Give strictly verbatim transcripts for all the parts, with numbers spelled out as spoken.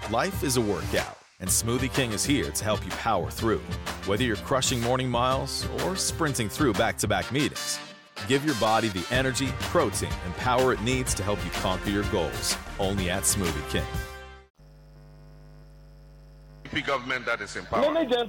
Life is a workout, and Smoothie King is here to help you power through. Whether you're crushing morning miles or sprinting through back-to-back meetings, give your body the energy, protein, and power it needs to help you conquer your goals. Only at Smoothie King. Government that is in power.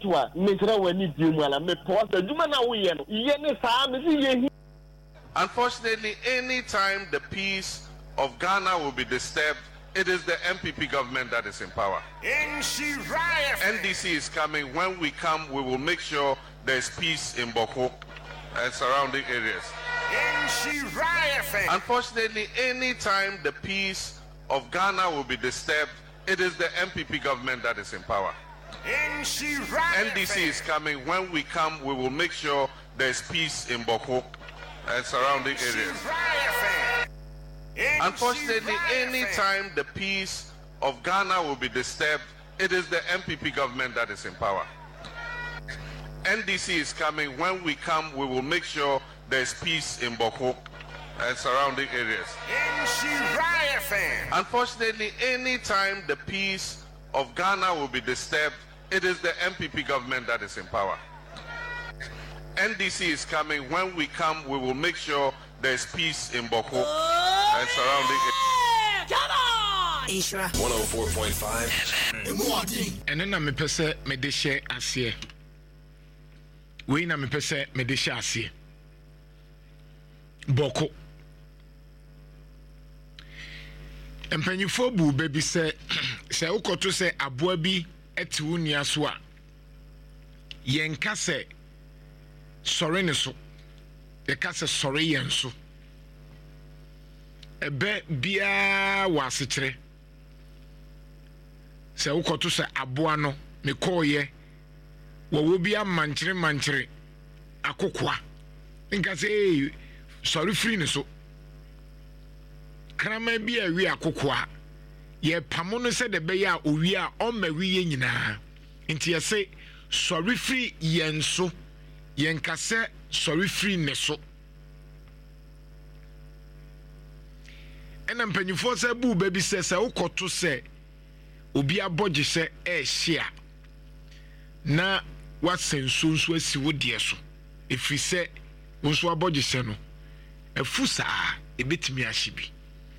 Unfortunately, anytime the peace of Ghana will be disturbed, it is the M P P government that is in power. N D C is coming. When we come, we will make sure there's peace in Boko and surrounding areas. Unfortunately, anytime the peace of Ghana will be disturbed, it is the M P P government that is in power. N D C is coming. When we come, we will make sure there's peace in Boko and surrounding areas. Unfortunately, anytime the peace of Ghana will be disturbed, it is the M P P government that is in power. N D C is coming. When we come, we will make sure there's peace in Boko and surrounding areas. Unfortunately, anytime the peace of Ghana will be disturbed, it is the M P P government that is in power. N D C is coming. When we come, we will make sure there's peace in Boko and surrounding areas. Come on! Isra one oh four point five. And then I'm a person, me de share asie. We na me person, me de share asie. Boko. Mpanyifo bu baby say say ukoto say aboa bi eti unia so a yenka say sori ne so yeka say sori yen so ebe bia wasekere say ukoto say aboa no me koye wo wo bia manchire manchire akokwa nka say sori free ne so krama bi a wi akokoa ye pamo no se de be ya owi a o ma wi ye nyina nti ye se sorry free yen so yen ka se sorry free ne so ena mpanyifo se bu ba bi se se ukoto se obi abogye se e hia na wasenso nso asi wo de so efri se wonso abogye se no afusa ebetimi ahyebi.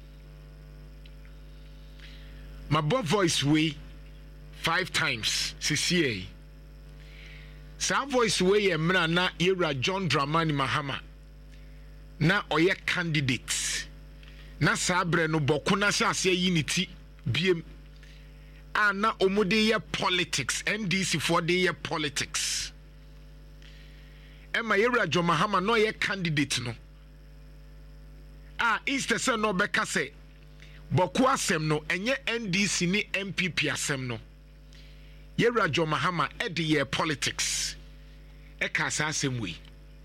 My boy voice way five times C C A. Sa voice way emra na era John Dramani Mahama na oye candidate na sabre no bokuna sha ase unity biem ana omude ye politics N D C for the ye politics Emma era John Mahama no ye candidate no ah Easter say no beka say Boku asem no enye N D C ni M P P asem no Yera Jo Mahama e de ye politics e ka sa asem we.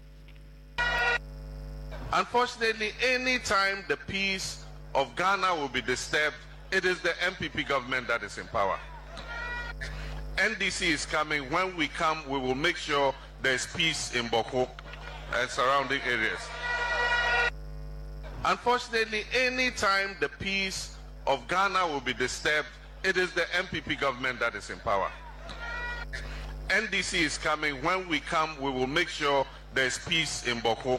Unfortunately, anytime the peace of Ghana will be disturbed, it is the M P P government that is in power. N D C is coming. When we come, we will make sure there's peace in Boko and surrounding areas. Unfortunately, anytime the peace of Ghana will be disturbed, it is the M P P government that is in power. N D C is coming. When we come, we will make sure there's peace in Boko.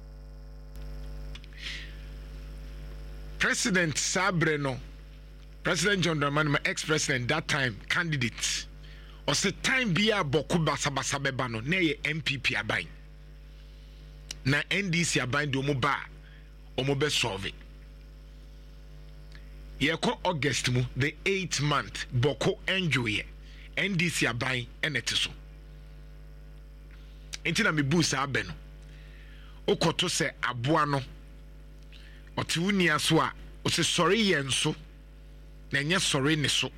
President Sabreno, President John Dramani, my ex-president, that time, candidate, or say time be a Boko basa basa bebano, ne M P P abain. Na N D C abain do mo ba. Omo be solve. Ye ko August mu the eighth month Boko enjoy N D C aban enetiso. Enti na me bu sa abe no. Okoto se aboa no. Oti unia so a o se sorry yen so. Na nya sorry ne so.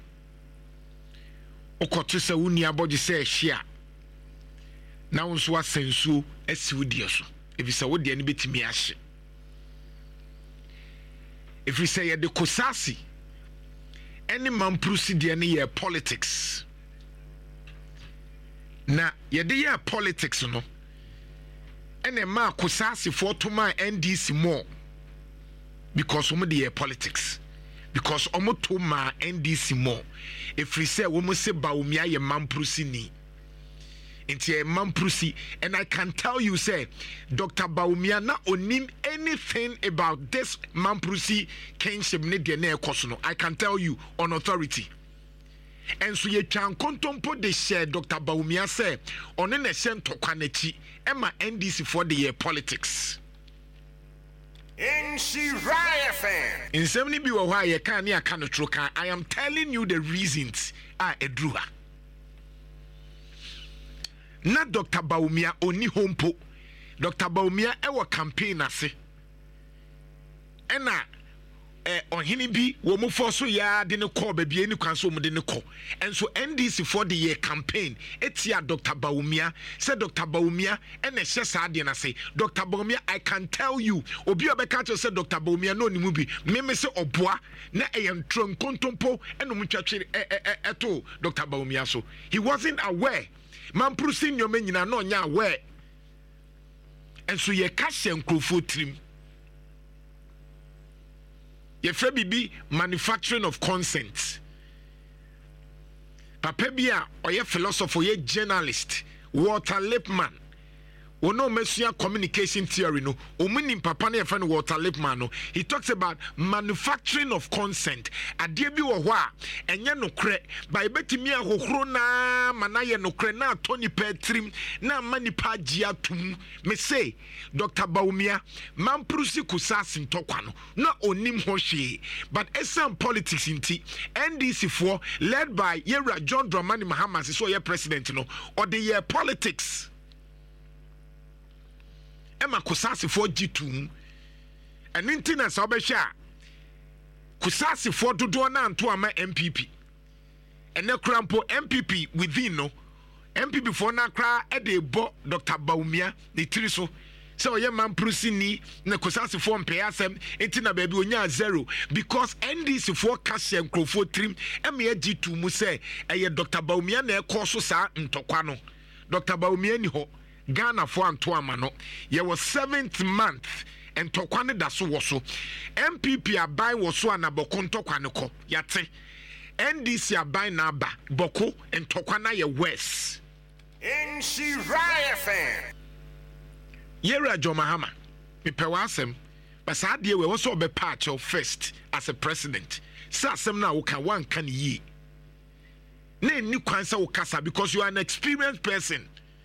Okoto se unia boji se ehia. Na wonso asensu asi wodi so. Ebisa wodi ani betimi ahye. If we say the Kosasi, any man proceed any politics. Na yede politics no. Any man Kosasi for to my N D C more because some of the politics. because omo to ma N D C more if we say womo se Bawumia ye mamprusi into a mamprusi, and I can tell you say Doctor Bawumia na onim anything about this mamprusi kinship ne de na ekoso no. I can tell you on authority. And so ye can contemplate the share Doctor Bawumia say on an essential tokwanechi Emma N D C for the year politics. In Shiraya fan. In seventy be why ye can ya can troka. I am telling you the reasons are edruha. Na Doctor Bawumia oni hompo. Doctor Bawumia ewa campaign ase. Ena eh on hini bi wo mo forso ya de ne call baby any kwan so mo de ne call. And so N D C for the year campaign etia Doctor Bawumia say Doctor Bawumia ene hye sa de na say Doctor Bawumia I can tell you obi obeka to say Doctor Bawumia no ni mu bi me me say oboa na eyen tron kontompo eno mu twatwe eto Doctor Bawumia so he wasn't aware. Man prusin your men na no nya aware. And so ye cash and crowfo trim. Ye fe bibi manufacturing of consent. Papa bia or ye philosopher, ye journalist, Walter Lippmann. We know Messiah communication theory no. Omini papa ne friend Walter Lippmann no. He talks about manufacturing of consent. Adie bi wo ho a enye no kre ba ebetimi ahohoro na manaye no kre na Tony Petrim na manipa gia tum. Me say Doctor Bawumia mamprusi kusasi ntokwa no na onim ho hwe. But esam politics inti N D C for led by Yera John Dramani Mahama so ye president no or the year politics. Emma kusasi for G two and internet so be sha kusasi for dodo na anto ama M P P ene krampo M P P within no M P P for na kra e de bo Doctor Bawumia ne tiri so so ye man prusi ni na kusasi for mpe asem entina baby onya zero because N D C for cash and crofo trim eme G two mu say eye Doctor Bawumia na e koso sa ntokwa no Doctor Bawumia ni ho Ghana for Antoine no ye was seventh month and tokwane da so wo so M P P abai wo so anaboko ntokwane ko yate N D C abai na aba boko ntokwana ye west in Shiraya fan Yera Jomahama me pewasem but sa de we wo so be patch of first as a president sa asem na wo kan wan kan yi na ni kwan sa wo kasa because you are an experienced person.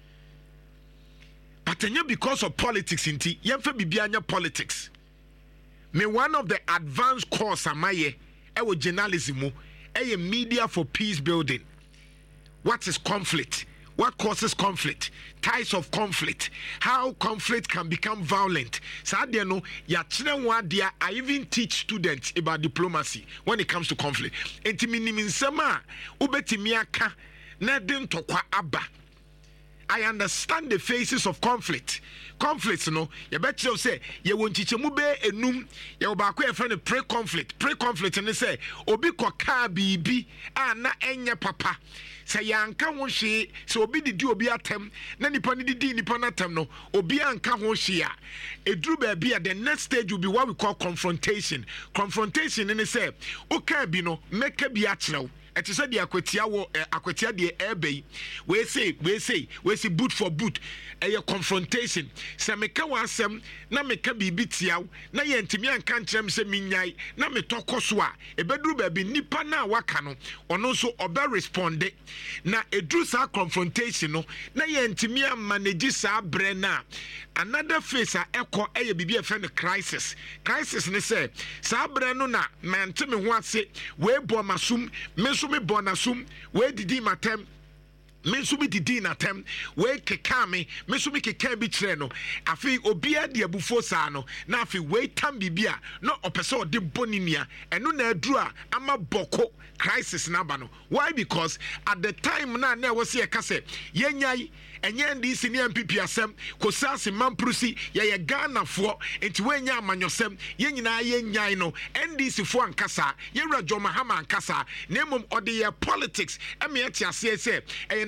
But because of politics inti, yemfe bibianya politics. Me one of the advanced course amaye, ewo journalism, eye media for peace building. What is conflict? What causes conflict? Types of conflict. How conflict can become violent. Sadia no, ya chine I even teach students about diplomacy when it comes to conflict. Enti miniminsema, ubetimiaka, na den tokwa aba. I understand the phases of conflict. Conflicts, no, you bet you say, you won't teach mu be enum, you ba ko e friend pre-conflict. Pre-conflict and they say, obi ko ka bibi, ah na enya papa. Say yanka ho hwe, so obi didi obi atem, na nipa ni didi nipa na atem no, obi anka ho hwe a. Edru ba bia the next stage will be what we call confrontation. Confrontation and they say, okay bi no, make bi a kyerɛw. It is said the aquatia wo aquatia the airby. We say, we say, we say boot for boot. A confrontation. Sameka wasem, na meka bibi tiaw, na yentimi anka nkyerem se minyai, na me tokoswa. E bedru baby nipa na waka no, ono so obe responde. Na edru sa confrontation no, na yentimi manage sa bre na. Another phase a echo eye bibi efe no crisis. Crisis ne say, sa bre no na mante me ho ase, we bo masum, me me bonasum we didi matem me so me didi natem we keka me me so me keka bi kire no afi obia de abufo sa no na afi we tam bibia no opese de boninia eno na aduru a ama boko crisis na ba no why because at the time na na we say kase yenyai enye ndi si ne M P P asem kosase mamprusi ye ye Ghana fo enti wenya amanyosem ye nyina ye nyai no N D C fo ankasa ye Rajo Mahama ankasa na mum ode ye politics eme ye tiase se e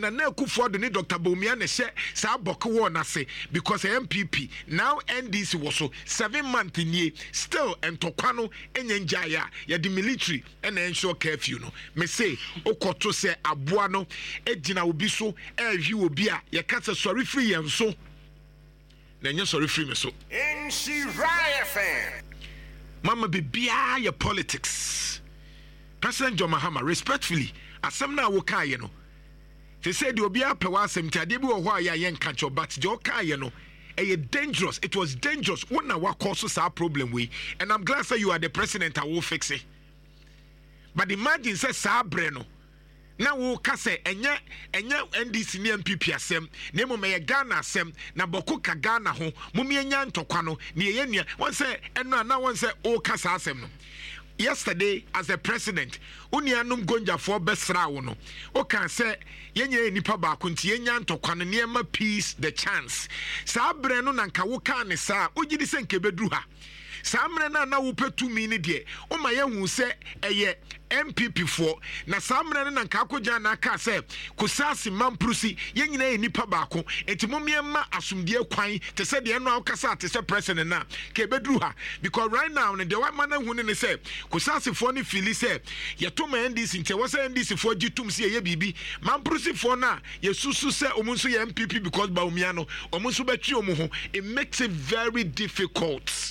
Nana Akufo-Addo ne Doctor Bawumia ne hye saa boko wo na se because M P P now N D C was so seven months nie still entokwa no enyenja ya ya the military and ensure curfew no me say okoto se aboa no egina obi so ehwi obi a ye ka se sorry free yen so na nye sorry free me so N C Riot fan mama bibia ya politics President John Mahama respectfully asem na wo ka ye no they said obi a pe wa asem ti ade bi wo ho a ya yen ka cho but je o ka ye no eh dangerous it was dangerous when na wa cause sa problem we and I'm glad say you are the president I will fix it but imagine say sa bre no na wo ka say enye enye N D C ne M P P asem na mo me Ghana asem na boko ka Ghana ho mumie nya ntokwa no ne ye nua won say eno na won say o ka sa asem no yesterday as a president unianum gonja for besra wo no o kan say yenye nipa ba ko nti yenya ntokwa no ne peace the chance sa bre no nanka wo kan ne sa ogidi se nkebedru ha sa mre na na wo petumi ne de o ma yehu se eye M P P for na sa mre na nanka akogya na aka se kusasi mamprusi yenyina ye nipa ba ko enti momiema asumdie kwan te se de no akasa te se president na kebedru ha because right now ne de wa mana hu ne se kusasi for ne fili se ye to ma N D C nte wo se N D C for gitum se ye bibi mamprusi for na ye susu se omunso ye M P P because Bawumia no omunso betwi omu ho it makes it very difficult.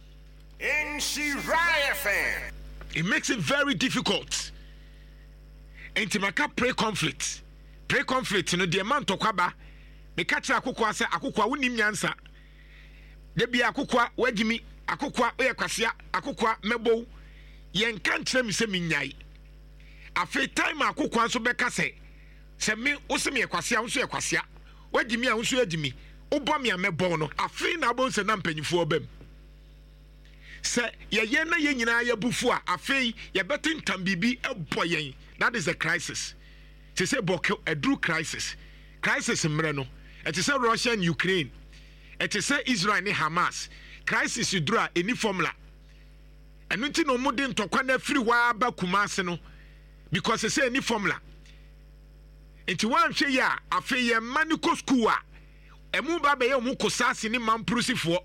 N C Riot fan It makes it very difficult. Intimaka pre conflict. Pre conflict no the man to kwaba. Me kacha akokwa se akokwa wonim nyansa. De bia akokwa wagimi akokwa oye kwasia akokwa mebo. Yen kan kire mi se minyai. Afi time akokwa so beka se se me wo se me kwasia wo so ye kwasia. Wagimi a wo so yagimi. Obo me amebo no. Afi na bo se na mpanyifo obam. Say ye ye na ye nyina ye bufu a afei ye betintam bibi ebo yen that is a crisis to say bok a true crisis crisis mre no it is say Russia and Ukraine it is say Israel and Hamas crisis dura any formula eno nti no mode ntokwa na free wa ba Kumasi no because say any formula enti wan hwe ya afei ye maniko school a emu ba be ye mu kosase ni mamprusifoɔ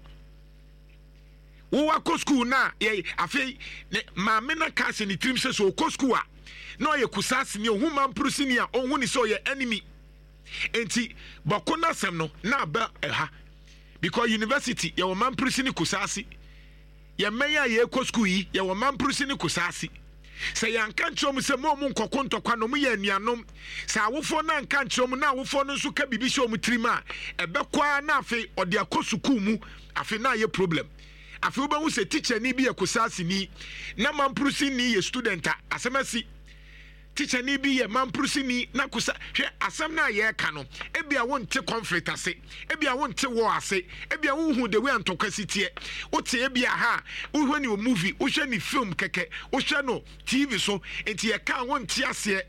wo wa school na ye afei maame na kase ni trim se so ko school a na ye kusase ni ohuma mprusi ni a ohuni so ye enemy enti bako na sem no na ba ha because university ye wo mamprusi ni kusase ye meya ye ko school yi ye wo mamprusi ni kusase se yan kan chom se mo mu nkoko ntokwa no mu ye anuanom se awofo na kan chom na awofo no so ka bibi so mu trima ebekwa na afei ode akosu ku mu afei na ye problem afi uba wu se teacher ni bi ye kusasi ni na mamprusi ni ye student a asemasi teacher ni bi ye mamprusi ni na kusa hwe asem na ye ka no ebia wonte conflict ase ebia wonte war ase ebia wonhu the way antokasi tie wote ebia ha wohwe ni movie wohwe ni film keke wohwe no T V so enti ye ka wonte ase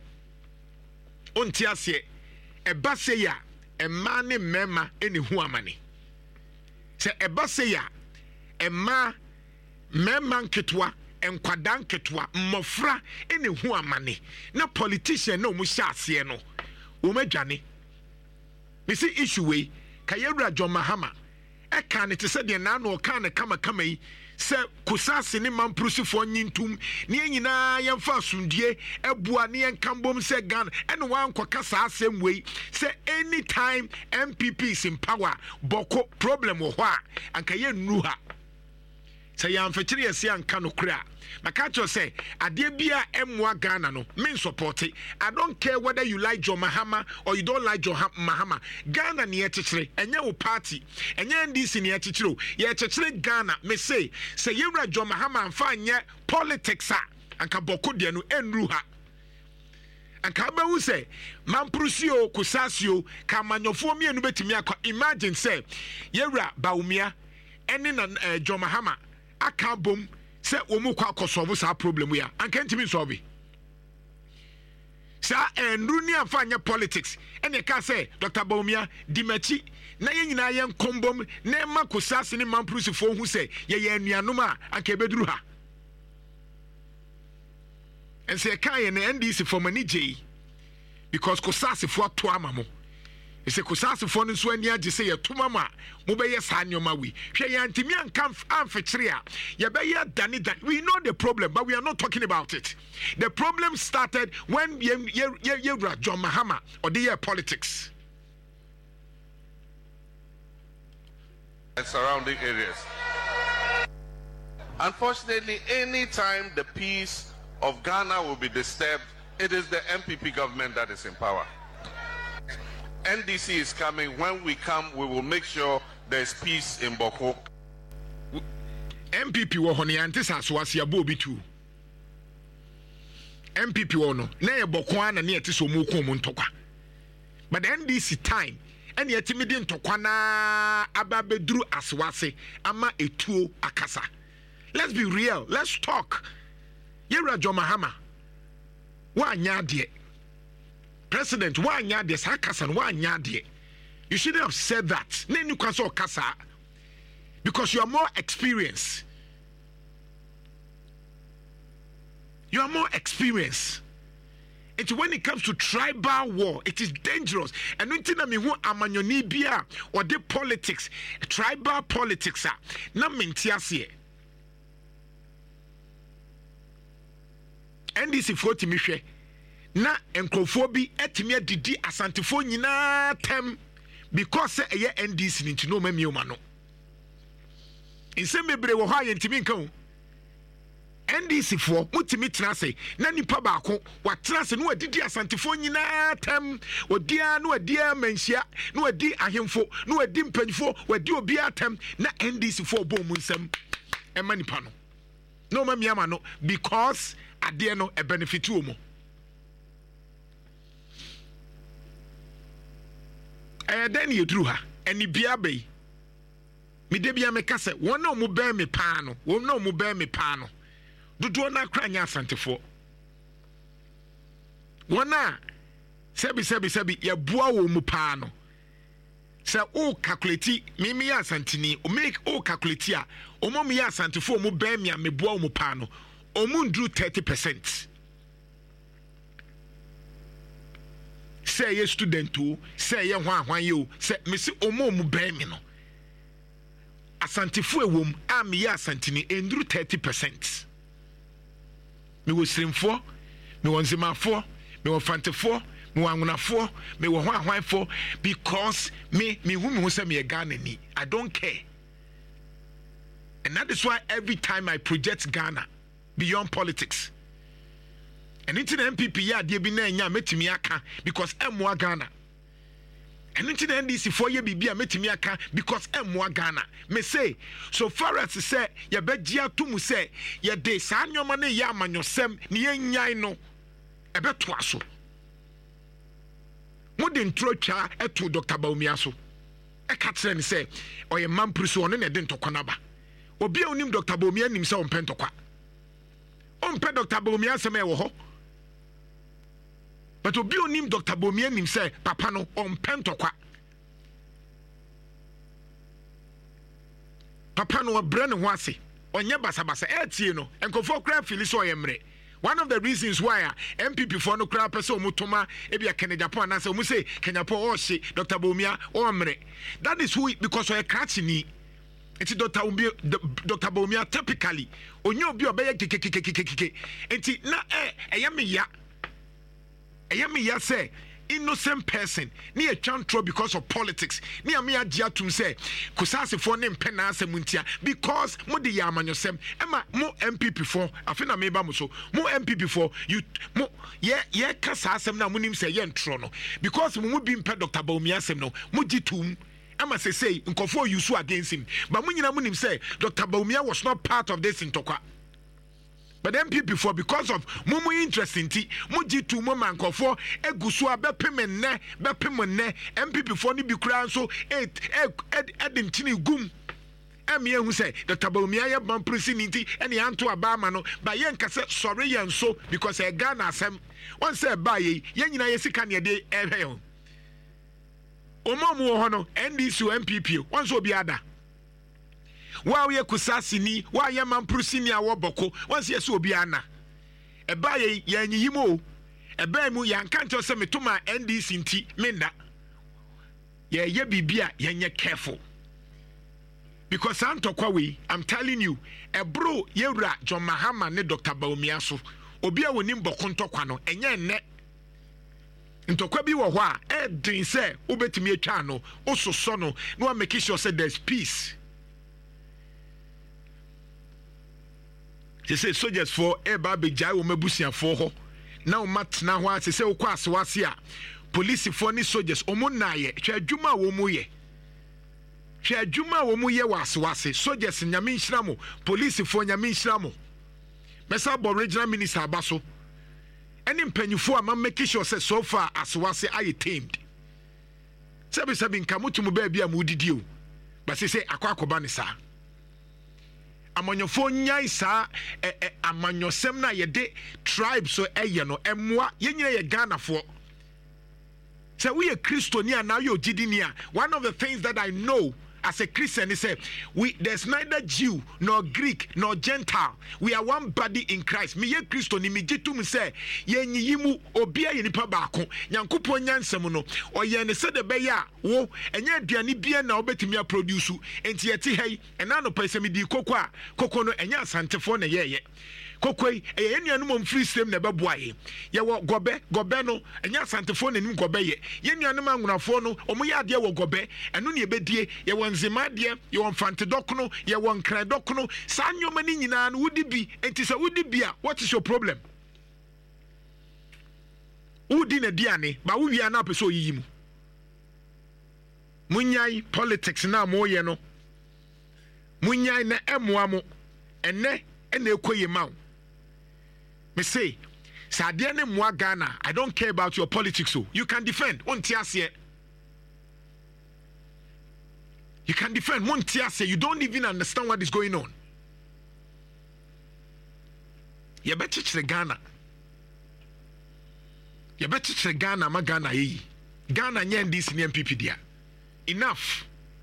wonte ase eba se ya emma ne mema eni hu amane se eba se ya Emma memman ketwa enkwadan ketwa mmofra ene hu amane na politician na omu hyase no wo madwane me see issue we kayewura John Mahama e kan te se de na no kan ne kama kama yi se kusase ne mamprusifoɔ nyintum ne nyinaa yɛmfa asundie ebua ne yɛnkambom se Ghana ene wankɔ kasa asɛm wei se anytime M P P is in power boko problem wo hɔ a anka yɛ nnu ha say yam fetiri yesi anka no kura maka cho say ade bia emwa Ghana no me support it. I don't care whether you like John Mahama or you don't like John Mahama. Ghana ni echichire enye wo party enye N D C ni echichire ye echichire Ghana me say say yewra John Mahama amfa nye politics a anka boko de no enru ha anka ba wu say mamprusi o kusasio ka manyofo mienu betimi akọ imagine say yewra Bawumia ene na uh, John Mahama aka bom se omu kwa kosolve sa problem ya anka ntimi solve sa enru ni afanya politics ene ka say Doctor Bawumia dimachi na ye nyina ye nkombom na ma kusase ne mamprusi fo hu say ye ye anuanom a anka beduru ha ense kan ye na N D C for mani jei because kosasifo to amamo ese kosasifo no so ani age se yetuma ma mo be yes anyoma we hwe yantimi anka amfekere a ye be ye dani dan. We know the problem, but we are not talking about it. The problem started when ye ye ye John Mahama or the year politics and surrounding areas. Unfortunately, any time the peace of Ghana will be disturbed, it is the M P P government that is in power. N D C is coming. When we come, we will make sure there is peace in Boko. M P P wo honi antes aswase abo bi tu. M P P wo no na ye Boko ana na yete so mu ko mu ntokwa. But the N D C time ene yete mi di ntokwa na ababeduru aswase ama etuo akasa. Let's be real. Let's talk. Yera John Mahama. Wa nya de. President, wa nya de sakasan wa nya de. You shouldn't have said that. Ne nu kan so kasa. Because you are more experienced. You are more experienced. And when it comes to tribal war, it is dangerous. And when I mean, amanyoni bia or the politics, tribal politics, na mentiasie. N D C forty mihwe na enkrofo bi etimi adidi asantefo nyina tem because eye N D C nti no mami o ma no nsem bebre wo ha yentimi nka o N D C fo mutimi tena se na nipa baako watena se no adidi asantefo nyina tem odia no adia manhia no adi ahemfo no adi mpanyfo wadi obi atem na N D C fo bo mu nsem e ma nipa no no mami ama no because ade no e benefit wo mo eh then you drew ha eni bia be me de bia me kase won na mo ben me pa no won na mo ben me pa no dodo na kranya asantefo won na sebi sebi sebi ya bua wo mu pa no se o calculate me me asantini o make o calculate a o mo me asantefo mo ben me me bua wo mu pa no o mo ndru thirty percent. Say ye student o say ye hwan hwan ye o say me se omo mu ben me no asantefo ewom a me ye asantini endru thirty percent. Me wo srimfo me wo nzemafo me wo fantefo me wo anwonafo me wo hwan hwan fo because me me hu me hu say me Ghana ni. I don't care. And that is why every time I project Ghana beyond politics. And into the M P P ya de bi na nya metimi aka because emwa Ghana. And into the N D C for ye bibia metimi aka because emwa Ghana. Me say so far as say ye begia to mu say ye de sa nyoma ne ya amanyosem ne ye nyan no ebeto aso. Mo de ntro twa eto Doctor Bawumia so. E ka kire ni say oye mampruso ono ne de ntokwa na ba. Obi a onim Doctor Bawumia nim say on pentokwa. On pe Doctor Bawumia se me wo ho. But obi onim Doctor Bawumia nim say papa no on pentokwa. Papa no obre ne ho ase. Onye basa basa etie no. Enkofo kra fili so yemre. One of the reasons why M P P for no kra pese omutoma ebia Kenya Japan na say omu say Kenya Japan o she Doctor Bawumia o mre. That is who because we kratchi ni. Enti Doctor Bawumia Doctor Bawumia typically onye obi obeye kekekekekeke. Enti na eh eyame ya Eyami ya say innocent person ni a chantro because of politics. Ni ami agia tum say kusase for ne mpena asemuntia because mo de ya amanyosem ema mo M P P for afina meba mo so mo M P P for you mo ye ye kasa asem na mo nim say ye ntro no because mo mo bi mpe Doctor Bawumia asem no mo gitum ema say say nkofo use against him but mo nyina mo nim say Doctor Bawumia was not part of this ntokwa. But M P P for because of mumu interesting ti muji tu mo mankofo egusu abepem ne bepem ne M P P for ni bi kura so eight edim tini gum emi ehu say Doctor Bawumia ye ban president ene anto abama no ba ye nkase sorry ye so because e Ghana asem won say ba ye ye nyina ye sika ne de ehwe ho omomu ho no N D C M P P won so bi ada wa ye kusasini wa ye mampurusini awo boko once yes obi ana e ba ye ye anyiyimo ebe mu ya nka ncho se metoma N D C nti menda ye ye bibia ye careful because antokwa we I'm telling you ebro yewura John Mahama ne Doctor Bawumia so obi a wonim bokontokwa no enye nne ntokwa bi wo ho a edin se obetimi atwa no ososo no no make sure say there's peace. They say soldiers for eba bejai wo mabusia for ho na o matna ho ase say wo kwa asewase a police for ni soldiers omo naye hwe adwuma wo mu ye hwe adwuma wo mu ye wa asewase soldiers nyame nhira mo police for nyame nhira mo mesa bo regional minister abaso any mpanyufo am make sure say so far asewase aye tamed sabi sabi nkamutu mu ba bia mu didi o but say say akwa akoba ne sa amanyofo nyai sa eh, eh, amanyosem na yede tribe so eye no emwa yenyina ye Ghana fo. So we a Christian and now you're Jidinia. One of the things that I know as a Christian is say we there's neither Jew nor Greek nor Gentile. We are one body in Christ. Me ye Christian ni me jitum say ye nyimu obia ye nipa baako. Nyankopon nyansem no o ye ne se de be ya wo enye aduane bia na obetimi produce enti ye ti hei ena no pese me di koko a koko no enye asantefo na ye ye kokoi e yenuanum free system na beboaye ye wo gobe gobe no enya santefo na nim gobe ye yenuanum anwunafo no omo ya de wo gobe eno ne ebedie ye wo nzima de ye wo mfante dok no ye wo nkran dok no sanyoma ni nyina no wudi bi enti se wudi bi a what is your problem wudi na diane ba wo wi ana peso yiyimu munyai politics na mo ye no munyai na emoa mo enne ene ekoye mawo me say Sadiane Mwa Ghana, I don't care about your politics. So you can defend. You can defend. You don't even understand what is going on. You better to Ghana. You better to Ghana, ma Ghana ye. Ghana nyen this in M P P dia. Enough.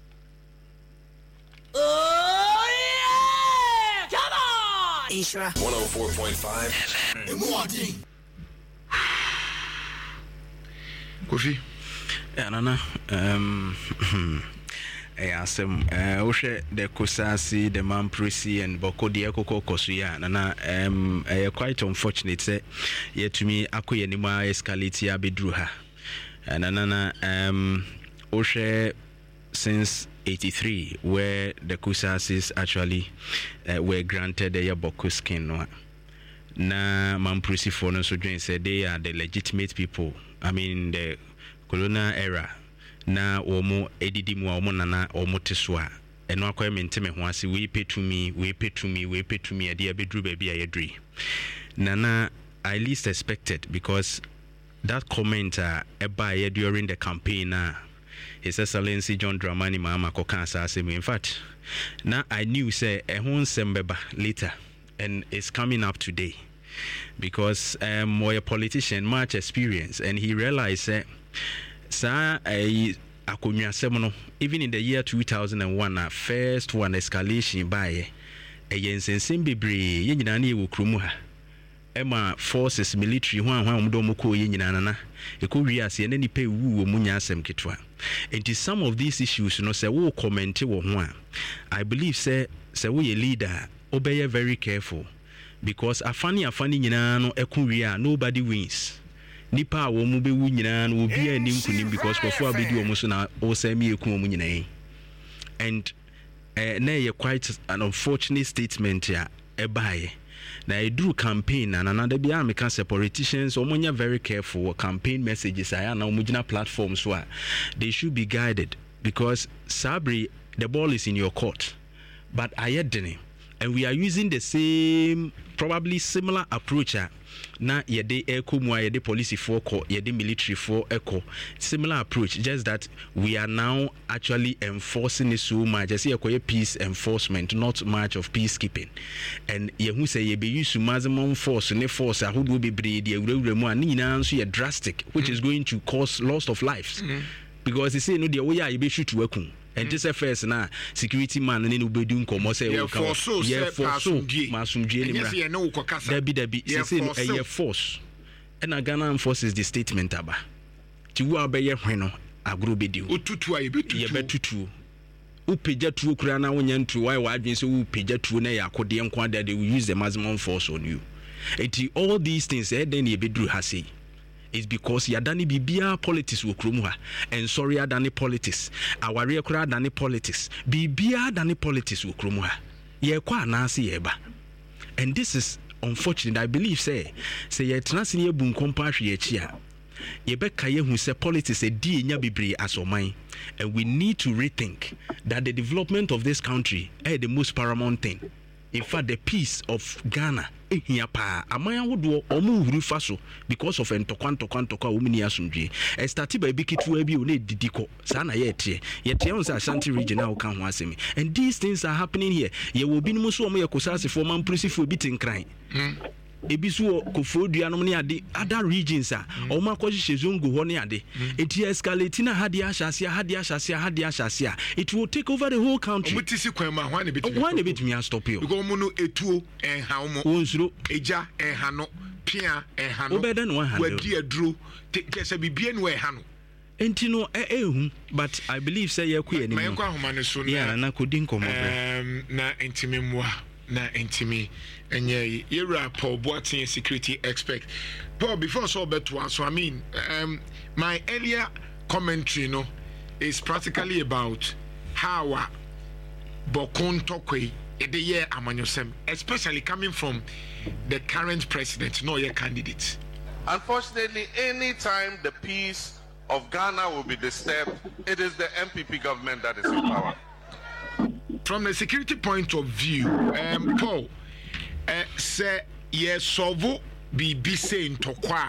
Oh yeah! Come on! Isra one oh four point five. Kofi. Yeah, Nana. Um, I asked him, Oshe, the Kosasi, the Mamprisi, and Bokodi Koko Kosuya. Nana, um, I quite unfortunate, say, yet to me, Akoyanima escalatia bedruha. And Nana, um, Oshe, since eighty-three, where the Kusasis actually uh, were granted the Yaboku skin. No? Na Mamprisi for no so said they are the legitimate people. I mean the colonial era. Na omo edidi mu omo nana omo teswa. Eno akwa menteme ho ase we pay to me, we pay to me, we pay to me ade abedru baby ayedri. Nana I least expected because that comment uh, eba during the campaign uh, His Excellency John Dramani Mahama koka asase me. In fact, now I knew say a hon sembeba later and it's coming up today. Because um a politician much experience and he realized that sa a akonwasem even in the year two thousand one uh, first one escalation by a yensensem bebre ye nyina na e wo kromu ha Emma forces military ho ho amdo moko ye nyina na e ko wi ase na nipa wu wo munya asem ketwa enti some of these issues no say wo comment wo ho a I believe say say we a leader obey very careful because afani afani nyina no ekunwi a nobody wins nipa a wo mu be wu nyina no obi a nim kunim because before be di o mu so na o say me ekun mu nyina and uh, na ye quite an unfortunate statement ya ebaye na I do campaign and another be am can say politicians omonya very careful with campaign messages aya na omugina platforms so they should be guided because Sabri the ball is in your court but ayedene and we are using the same probably similar approach na yede eko mu yede police for ko yede military for echo similar approach just that we are now actually enforcing it so much just say peace enforcement not much of peacekeeping and ye hu say ye be use maximum force ne force ahodo be breed ye wura mu an nyina so ye drastic which mm-hmm. is going to cause loss of lives mm-hmm. because you say no the way ye be shoot to akun and this first na security man ne no bedu nkomo say we can yeah for so masumdie ni mra debi debi say say no a force ena Ghana enforces the statement aba ti wo abeye hwe no agro bedi otutu aye betutu ye betutu upeja tuo kura na wonya ntu why wa adwen so upeja tuo na yakode nko ada they will use the maximum force on you. Eti all these things eh then ye bedru ha say is because yadani bibia politics wo krom ha and sorry adani politics aware kura adani politics bibia adani politics wo krom ha ye kwa anase ye ba. And this is unfortunate. I believe say say ye transi ye bun kompa hwe ye chi a ye beka ye hu say politics e di enya bibre asoman. And we need to rethink that the development of this country is the most paramount thing. In fact, the peace of Ghana ehia pa amaya wodo omu huru faso because of entokwanto kwantoka omini asundwe. E starti ba bikitu abi one didiko sa na ye tie. Ye tie on say Ashanti region na oka ho asemi. And these things are happening here. Ye wo binom so omo ye kosase for man principle bi tinkran. Hmm. Ebisu kofoduanom ne ade other regions a omo akɔhye zongo ho ne ade eti escalate na hade ahyasia hade ahyasia hade ahyasia it will take over the whole country. Omo tisi kwan ma ho na betimi ho na betimi stop you because omo no etuo enha omo wonsuro eja enha no pia enha no obeda no ha wadi aduro tese bibie no enha no enti no ehu but I believe say ye kwe ni ma yakwa homa ne so na na kodin komo um na entimi mwa na entimi enye yera Paul Boateng security expert. Paul, before so beto so I mean um my earlier commentary no is practically about how uh, Bokon Tokwe ede ye amanyosem, especially coming from the current president, no your candidate. Unfortunately, any time the peace of Ghana will be disturbed, it is the M P P government that is in power. From the security point of view, um, Paul, uh, say yes, solve be be saying to qua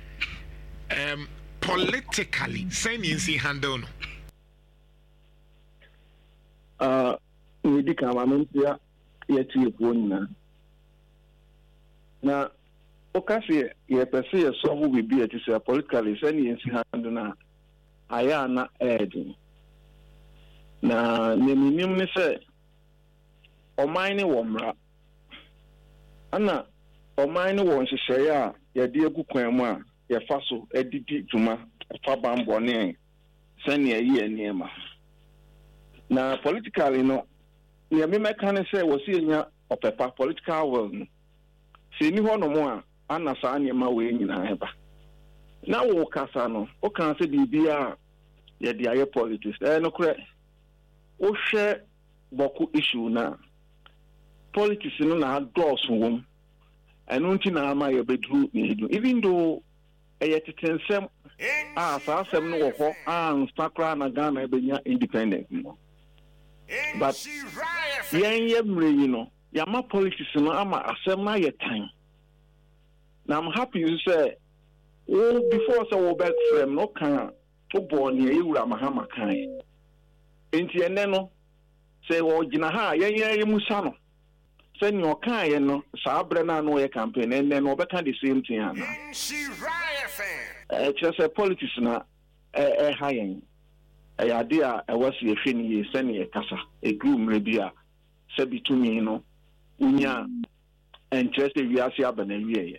um politically, saying see handle no. Uh, we did come. I mean, yeah, yet you won now. Okay, yeah, per se, solve will be a politically saying see handle na. Ayana adding. Na nemimim ne se oman ne womra ana oman ne won hyehyɛ a yɛde agu kwan mu a yɛfa so adidi dwuma fa bambɔne sɛnea yi aniema na politically no ne me meka ne sɛ wɔ se nya opepa political will no se ni hɔ no mo a ana saa niema we nyina heba na wo kasa no o kan sɛ bibia yɛde ayɛ politics eh no korɛ o share boku issue na politics no na doors wom eno nti na ama ye bedru even though e yetitensem ah sa asem no wo ho an sakra na Ghana e benya independent no but yen ye mre yi no ya ma politics no ama asem na ye tan na I'm happy you say oh before so wo back frame no kan to born ye wura mahama kan enti ene no se wo gina ha yenye musa no se nyo kan ye no sa abre na no ye campaign ene no obeka the same thing ana eh just politics na eh ha yen eh ade a e wase ehwe ni ye se ne kasa e group mre bia se bitumi no unya interest we ase abana wiye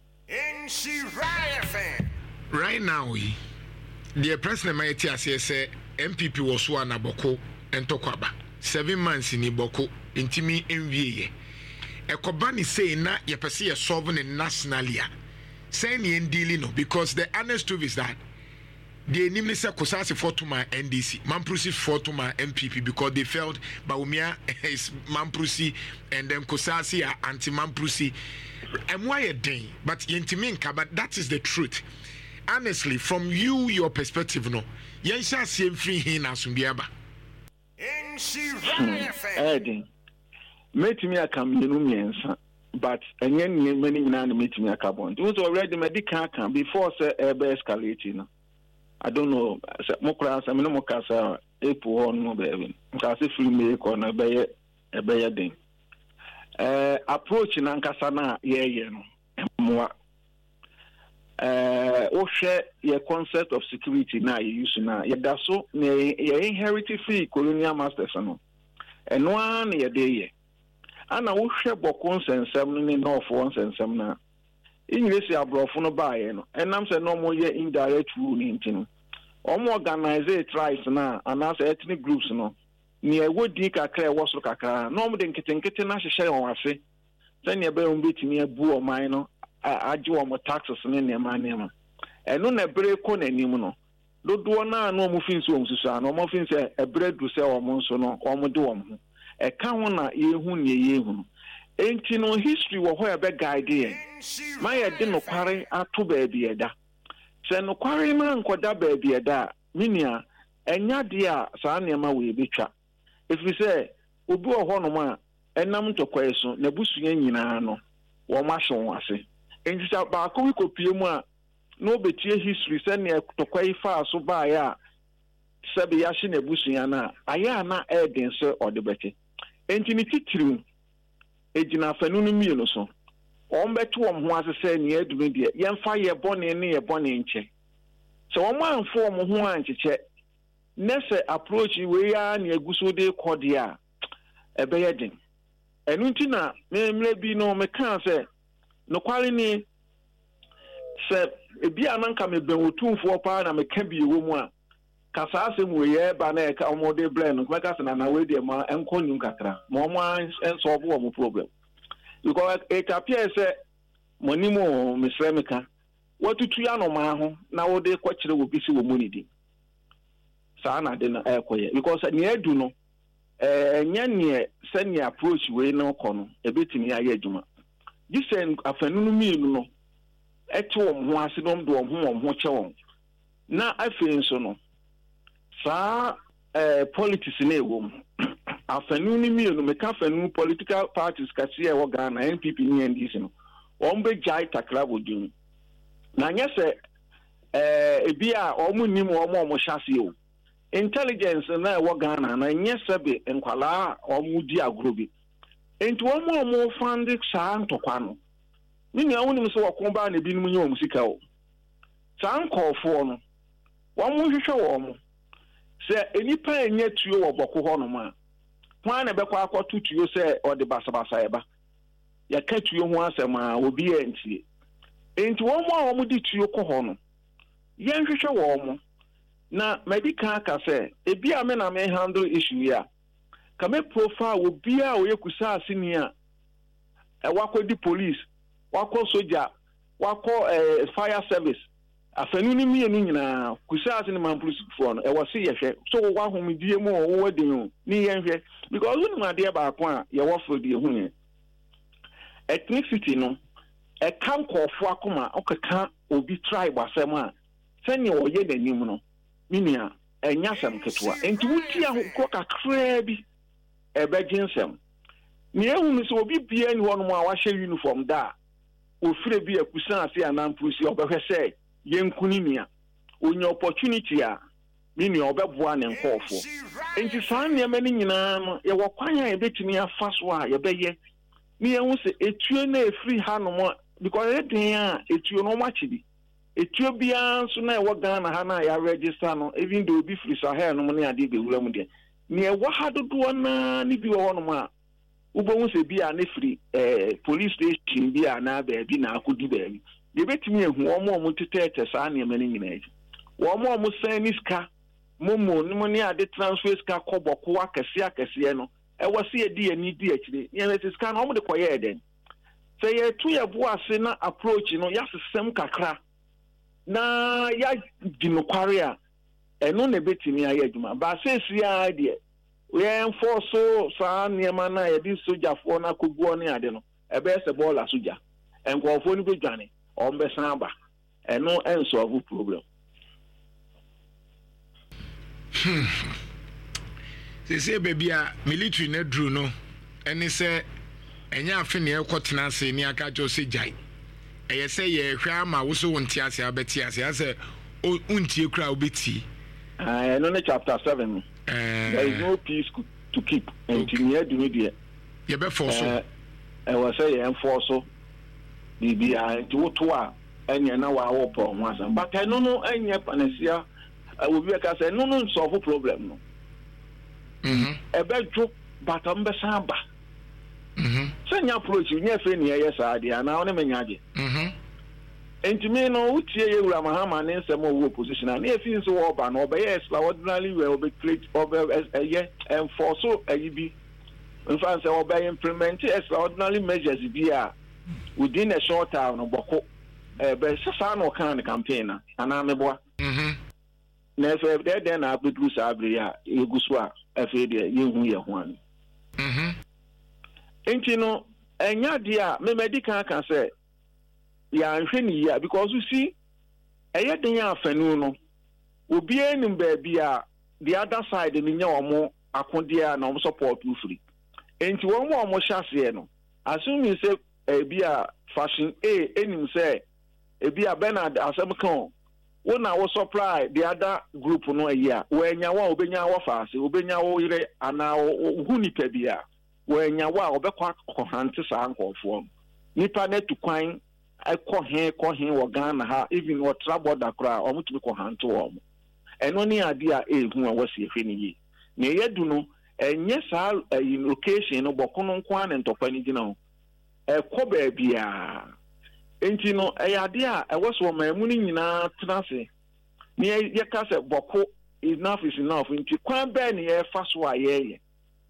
right now we the president might say M P P was one aboko and tokwaba seven months in Iboko intimi envie e kobani say na ye pese ye solving nationally saying ye dealing no because the honest truth is that the enemy say kosase for to my N D C Mamprusi for to my M P P because they felt Baumia is Mamprusi and then kosase are anti Mamprusi and why a day but yentiminka but that is the truth. Honestly, from you, your perspective, no, yen shall see free hin as umbiaba. Eddie, made me a camino, but and yen many man meet me a carbon. It was already medical can before say ever escalating. I don't know, Mokras, I mean, Mokasa, April or no baby, because if we make on a bay a bay ding. Approaching Ankasana, yeah, yeah, no. Uh, o share your concept of security now you use now. You da so you inherit free colonial masters no. And one ye day. And I will share bokons and seven in north ones and some now. English abrofo no bae no enam se no mo ye indirect rule ni ntino omo organize tribes na anase ethnic groups no ni ewodi kakra e woso kakra no mo de nketenkete na hyehyɛ won ase se ne be on betimi abu o man no age wo mo taxes ne ne ma ne ma eno na bere ko nanim no dodo na no mo finso o msusu na mo finse ebre du se o mo nso no o mo de wo mo e ka ho na yehu ne yehu enti no history wo ho e be guide ye ma ye de no kware ato ba bi eda se no kware ma nkoda ba bi eda minia enya de a saa ne ma we betwa efi se obi wo ho no ma enam ntokwae so na busunya nyina no wo ma hwon ase enti sa ba ko wi kopie mu a no betie history se ne tokwae fa so ba ya sebe ya hye na busunya na aya na eden se odebete enti ni titiru ejina fanu no mi no so on beto om ho ase se ne adumi de yemfa ye bone ne ye bone nche so on man fo mo ho ancheche nese approach we ya ne aguso de kode a ebe ye den enu nti na me mre bi no me kan se no kware ni se ebi ananka me ben otumfo pa na me ka bi wo mu a kasa asem we ye ba na e ka omode blend no me ka se na na we de ma enko nyum kakra mo mo en solve wo mo problem because it appears say money mo misremeka watutu ya no ma ho na wo de kwakire wo bisi wo money di sa na de na ekoye because ne adu no eh nya ne se ne approach we no kono ebetimi aye adwuma disen afanu no mi no ete wo ho ase no do wo ho wo che wo na afi nso no sa eh politics na ewo afanu ni mi no me ka fanu political parties ka se e wo Ghana N P P ni N D C no won be jai takra bodun na nya se eh ebi a omu nim omu omu hyase o intelligence na e wo Ghana na nya se be enkwala omu di agrobi enti omu omu fund sa ntokwa no ni nya woni so wokon ba na bi nim nya omu sika o sa nkofo no omu hwehwe wo omu se enipa enye tuo wo boko ho no ma kwa na bekwa akoto tuo se ode basabasa eba ya ka tuo ho asema obi entie enti wo mo a wo di tuo ko ho no ye nhwehwe wo mo na medical ka se ebi a me na me handle issue ya ka me profile obi a oye kusa asini a e wakodi police wako soldier wako eh, fire service afanu ni mi enu nyina kusa asini man police for no e wose ye hwe so wo ahomdie mu wo wadin ni ye hwe because unu ma de ba ko a ye wo for die hu ne ethnicity no e kan kofo akoma okeka obi tribe asem a sene oye nanim no minia enya sam ketwa enti wuti ahokro kakra bi e be ginsem ni ehu mi so obi bia ni hono a wa hye uniform da ofire bi akusan ase anampusi obehwe sei yenkuni nia onya opportunity a mini obeboa ne nkofo enti san ne mani nyina no ye wokwan a ebetimi afa so a ye beye mi ehun se etuo na efiri ha no mo because edin a etuo no machibi etuo bia so na e wo Ghana ha na ya register no even though obi free Sahel no mo ne ade be wura mu de ne e wo ha dodo na ne bi wo no mo a ubon se bia na free eh police station bia na ba bi na akodi ba bi de betimi ehu omo omo tetete saa ne mani nyina eji wo mo omo saniska momo no ne ade transfer ska koboko akese akese no e wose ye di ani di akire ye ne ska no omo de koye eden se ye tu ye bo ase na approach no ya sesem kakra na ya dinokware a eno ne betimi aye adwuma ba se sia de we enforce saa niema na ye di soja fo na koguo ne ade no e be se bola soja enkofo ni bedwane o mbe san ba eno ensolve problem. Hmm. They say baby a military na dru no eni se enya afi ne ekotena ase ni aka jo se jai eye se ye hwa ama wo so wonti ase abeti ase ase untie kra obeti ah no ne chapter seven uh, there is no peace to keep and to near do media ye be force uh, I was say ye enforce bibi a to to a enya na wa wo po ho asa but I no no enya panesia obi ka say no no solve problem no mhm e be jo but am be san ba mhm senya approach nya fe ne ye sa dia na one menya je mhm enti me no utie Yewura Mahama ne nsɛm a wo position na e fi nso wo ba no obey extraordinarily well obey create obey eh enforce ayi bi in fact say obey implement extraordinary measures bi a within a short time no boko eh be sa no kan campaign na ana meboa mhm na efe dey dey na abdu sa abri a egusu a efe dey yehu ye ho an mhm enti no enya dia me medical kan say ya nhwe ni ya because you see eye den ya afanu no obi enim ba bia the other side ni nya omo akode a na omo support you free enti won mo omo hyase no assuming say e bia fashion a enim say e bia Bernard asem kan wo na wo supply the other group no ayi wo enya wa obenya wo faase obenya wo yire ana hu nipa bia wo enya wa obekwa kohante sa ankofo nipa na tukwan akọ he kọ he wo Ghana ha even what trouble da kra o mutumi kọ hanto wo mo eno ni ade a ehu a wasi ehwe ni yi na yedu no enye sa location no bokono nko an ntokwa ni gina ho ekọ ba bia enti no eyade a ewoso mamu ni nyina tenase ni ye ka se boko enough is enough enti kwan ba ni ye fa so ayeye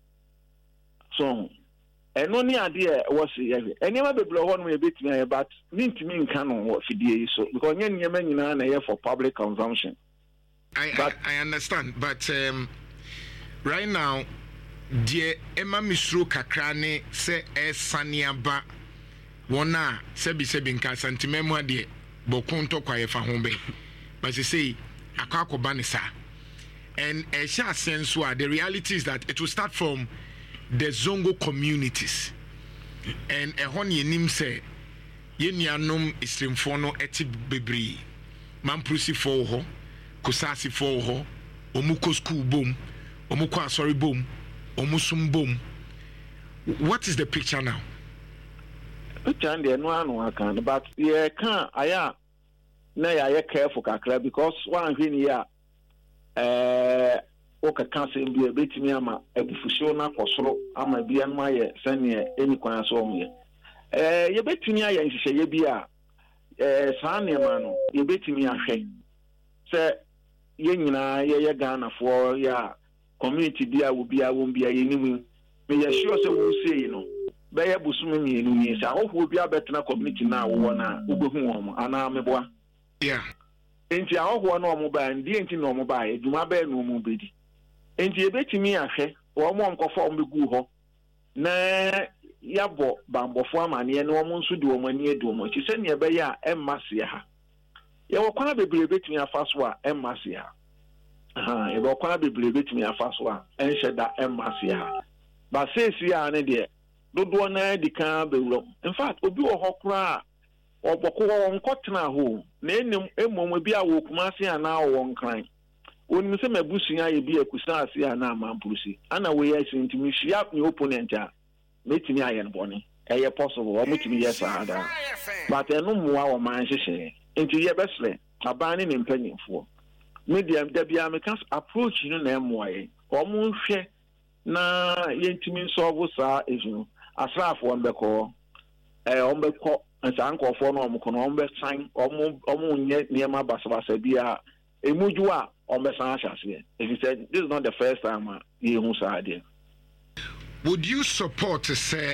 so eno ni ade e wasi ye enema beblo ho no ye betimi aye but nintimi nka no wo fidie so because nye nyema nyina na ye for public consumption. I, but, I I understand, but um, right now die ema misro kakra ne se esaniaba wona sebi sebi nka santimemu ade bokunto kwa ye fa ho be but you say akwakoba ne sa and a sha sense wa the reality is that it will start from the Zongo communities and a honey nim say yenianom isrimfo no eti bebri mamprusi fo ho kusasi fo ho omuko school bom omuko asori bom omusum bom. What is the picture now? Picture dey no anu akan but ye kan aya na ya ye careful kakra because one hwini ya eh o ka kanse mbi betimi ama ebufushio na kosoro ama bia no aye sane eni kwan so omye eh ye betimi aya nhihye ye bia eh sane ma no ye betimi ahwe se ye nyina ye ye Ghana for ya community bia wo bia wo bia ye nimu me ye sure se wo sei no be ye busumi mi enu ni sa ho bia betena community na wo na ubehu wo ana meboa yeah enti ahoho na omo ba ndi enti na omo ba eduma ba na omo bedi enti ebetimi ahwe wo mo nkofo omo begu ho na yabo bambofo amane na omo nso de omo ani edu omo chi se ne ebe ya emmase ha ye wo kwana bebre betimi afaso a emmase ha ha ye wo kwana bebre betimi afaso a enhyeda emmase ha ba sesi a ne de dodo na di kan bewro in fact obi wo hokura oboko wo nkotena ho na enim emom bi a wo kumase ana wo nkran oni se mabusuya ye bi akusa ase ana amampurusi ana we ya sintimi hia ni opponent a metimi ayen bone eye possible o metimi yes ada but eno muwa wo man hyehye enti ye besle abane ne mpanyimfo medium da bia me kan approach no na emoye o mu hwe na yentimi solve sa eju asrafo on beko eh on beko ansa ankofo no omko no on be sign omo omo nye niema basabasa bia emuju a on be san ahase. If you said this is not the first time uh, you hu sa ade. Would you support to say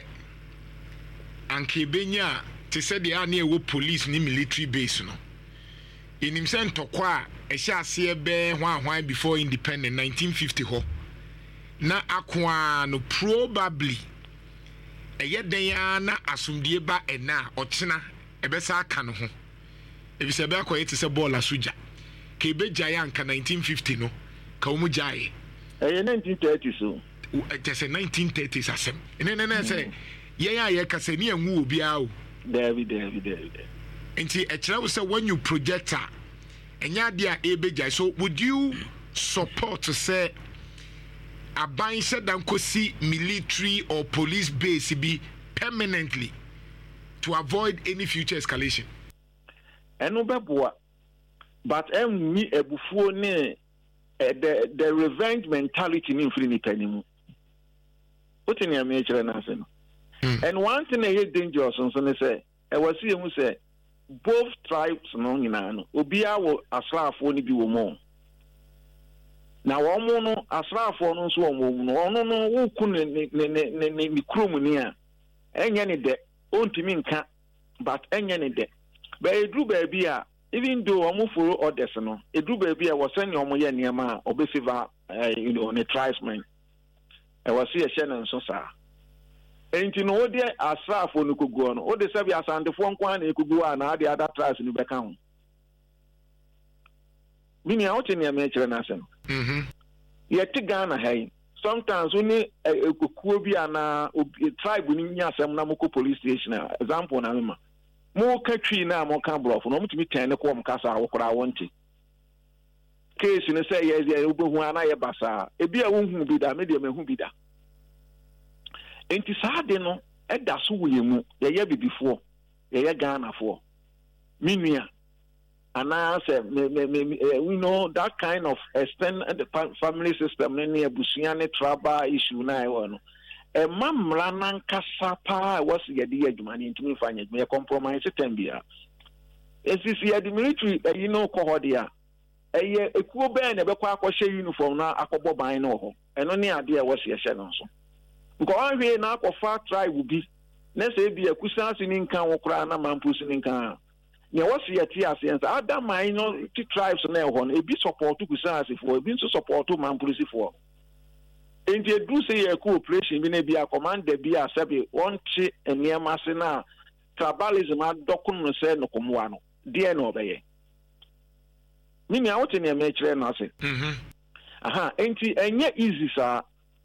ankebenya to say the ani e wo police ni military base no in him send tokwa e sha se be hwan hwan before independent nineteen fifty ho na akwa no probably eye den ya na asumdie ba ena otena ebesa aka no ho ebisa be akwa yete se ball asuja ke be jaya anka nineteen fifty no ka umu jaye eye nineteen thirty so just say nineteen thirties asem ene ne ne say ye ya ye ka se ne enwu obi a o David David David enti e kire wo say when you projector enya dia e be jaya. So would you support to say aban said dan kosi military or police base be permanently to avoid any future escalation? Eno beboa but em mi ebufuo ne the the revenge mentality ni mfiri ni panimu oti ni ame kire na ase no and one thing is dangerous so ne say e wasi emu say both tribes no nyina no obia wo asraafo ni bi wo mo na wo mo no asraafo no so wo mo no ono no wo ku ne ne ne ne ne krom ni a enye ne de ontimi nka but enye ne de ba edru ba bia even though omo follow orders no edru ba bia wo send omo ye niam a obesiva you know ne tribesmen e wo se ye hye ne nso saa enti no odi asraafo no koguo no odi se bia asantefo nkwa na ekoguo a na ade other tribes ni beka ho mini a wote ne me kire na asem mhm ye ti Ghana hay sometimes when ekokuo bi ana tribe ni nya asem na moko police station example na mema mo ka twi na mo ka block no mutumi ten ne ko mo kasa awokora wonti case ne say yes ye obehu ana ye basa ebi a wonhu bi da me de mehu bi da enti saade no eda so wo yemu ye ye bibifo ye ye Ghana fo minua ana say we know that kind of extended family system ne abusua ne tribal issue na e wono e mamra nan kasa pa was ye de adwuma ne ntumi fa nya me compromise system bia esisi ye the military you know ko hodia eye ekuo ben ne be kwa akɔhye uniform na akɔbɔ ban no ho eno ne ade a was ye hye no so nko anhwe na akɔfa tribe bi na se bi akusansi ni nkan wo kra na mampusi ni nkan ne was ye ti asense adam mai no ti tribes na ho no ebi support kusansi fo ebi nso support mampusi fo enti edu se ye ko operation bi na bi a commander bi a sabe wonte eniema se na tribalism adokun no se no komwa no de na obeye mimi a wote ne me kire no ase mhm aha enti enye easy sa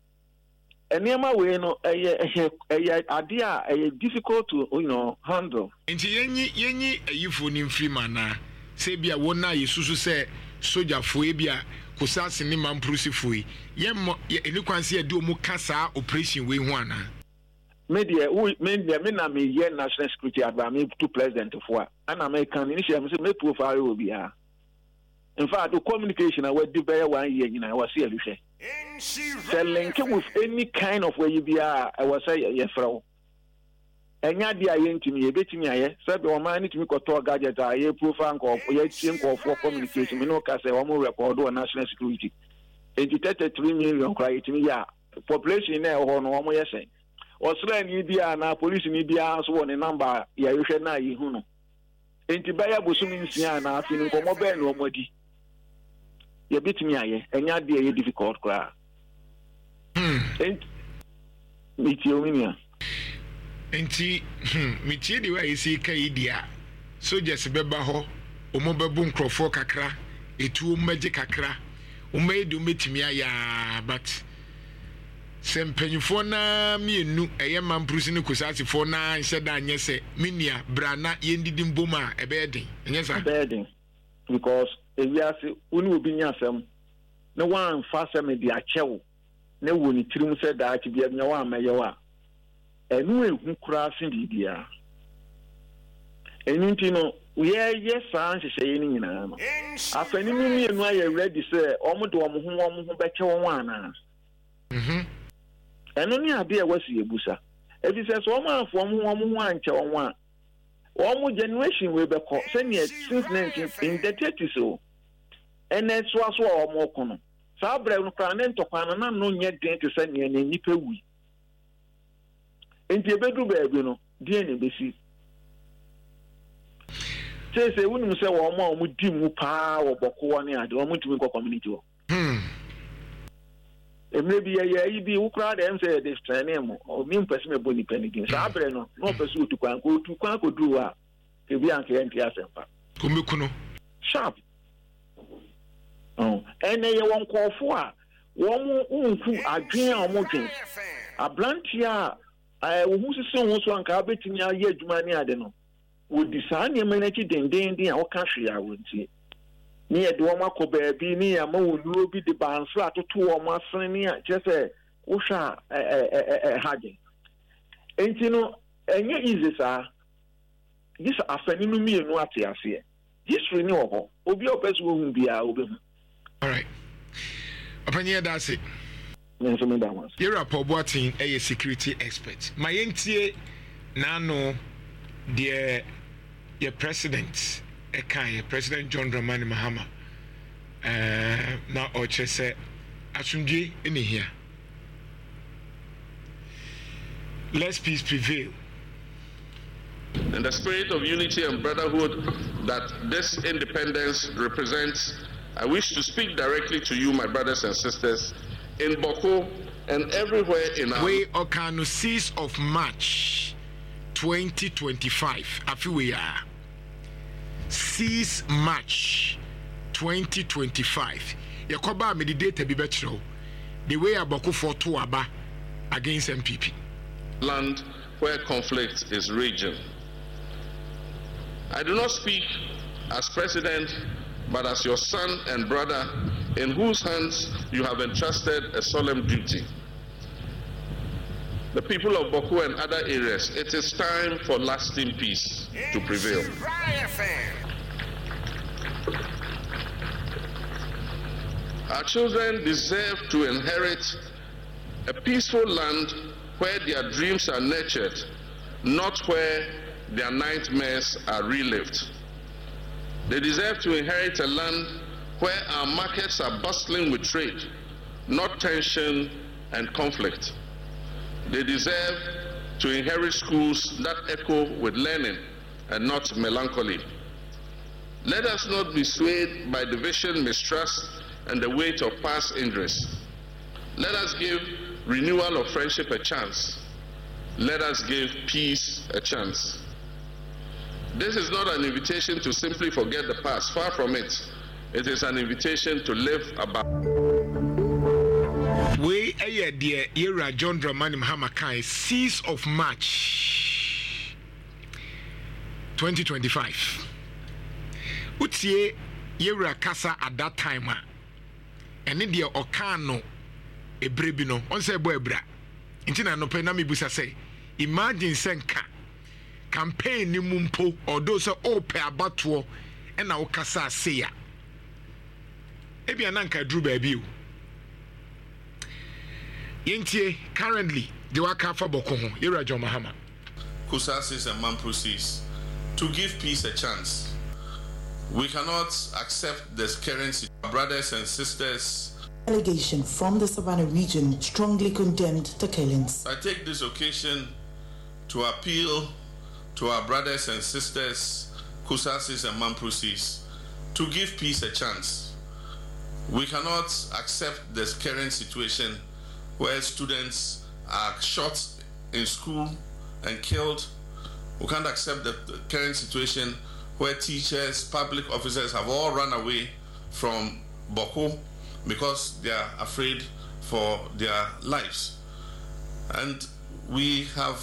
eniema we no eye eye ade a eye difficult to you know handle enti yenyi yenyi ayifo ni mfiri mana se bia wona yesusu se soja fo e bia kusase ni mamprusi fo yi yem eni kwanse ye de omu kasa operation we hu ana media we media me na me ye national security adviser me to president fo ana me kan ni se me se me profile obi a in fact the communication I would do better one year you know I was here you say selling with any kind of way you be I was say yes fro enya dia ye ntimi ye betimi aye sabe o man ntimi koto gadget aye profile nko ye tie nko for communication me no ka say o mo record on national security thirty-three million cry itimi ya population na ho no o mo ye say osra ni bia na police ni bia so won number ya yo hwe na yi hu no enti baya bosumi nsia na afi nko mo be no omodi ye bitimi aye enya de ye difficult kra hmm enti miti ominia enti miti de wa yesi kai dia soldiers beba ho omo bebu nkrofo kakra etu omaje kakra omaedu metimi aya but sempanyfo na mienu eye mamprusi ne kusasifo na nhyeda anye se minia brana yendidi mboma ebeden enye sa ebeden because ewiase uni obi nya asem na wan fa se me di achewo na woni tirim se da achi bia nya wa mayewa enu ehu kura se bibia enu ntino we ye san hyehyeye ni nyina no afani mi mienu aye ready se omodo omo ho omo ho beche won ana mhm enu ni ade e wasi ebusa ebi se so omo afo omo ho omo ho anche won a omo generation we be ko se ni since nineteen in the thirties o ene so aso omo kono sa bre no kra ne ntokwa na no nye den te se ni ne nipa wi enti ebedu ba bi no die ne besi se se wonu se wo omo omo di mu pa wo boko ne ade omo tumi ko community wo hmm maybe ya yi bi ukra dem say this training o mi mpesi me boni penigin sa bre no no pesi otukwan ko otukwan ko duru a ke bi anke enti asempa ko mekuno sharp oh ene ye won kofo a won unfu adwen a omo dwen ablantia eh wo hu sisi wo so anka betimi aye adwuma ne ade no wo disane me na chi denden den a wo ka hwe a wontie ni e do ma ko baabi ni ya ma wonu obi de banso atoto wo ma sen ni a chese wo hwa eh eh eh haje enti no enye easy sa this afani no mi enu ate ase history ni wo obi opese wo hu bia obi hu all right opanye that's it menso me da was you rapport boatin a security expert my entie na no de your president eka your president John Dramani Mahama uh na oche say asumdwe ene here. Let's peace prevail. In the spirit of unity and brotherhood that this independence represents, I wish to speak directly to you, my brothers and sisters, in Boko and everywhere in our... We Okano sixth of March twenty twenty-five. Afi we are. sixth of March twenty twenty-five. Yakoba me the date be better. The way Boko for two aba against M P P. Land where conflict is raging. I do not speak as president, but as your son and brother, in whose hands you have entrusted a solemn duty. The people of Boko and other areas, it is time for lasting peace to prevail. Our children deserve to inherit a peaceful land where their dreams are nurtured, not where their nightmares are relived. They deserve to inherit a land where our markets are bustling with trade, not tension and conflict. They deserve to inherit schools that echo with learning and not melancholy. Let us not be swayed by division, mistrust, and the weight of past injuries. Let us give renewal of friendship a chance. Let us give peace a chance. This is not an invitation to simply forget the past. Far from it. It is an invitation to live about. We aye dear era John Dramani Mahama kai sixth of March twenty twenty-five. Utie yera kasa at that time and in dear okano ebrebino on say boy bra. Intina no pe na me busa say imagine senka campaign ni mumpo or those o pe abato e na okasa say ya. Ebi ananka dru baby. Yentie currently the waka for Boko ho Yera John Mahama. Kusasis and Mamprosis to give peace a chance. We cannot accept this currency. Brothers and sisters, delegation from the Savannah region strongly condemned the killings. I take this occasion to appeal to our brothers and sisters, Kusasis and Mamprosis, to give peace a chance. We cannot accept this current situation where students are shot in school and killed. We can't accept the current situation where teachers, public officers have all run away from Boko because they are afraid for their lives. And we have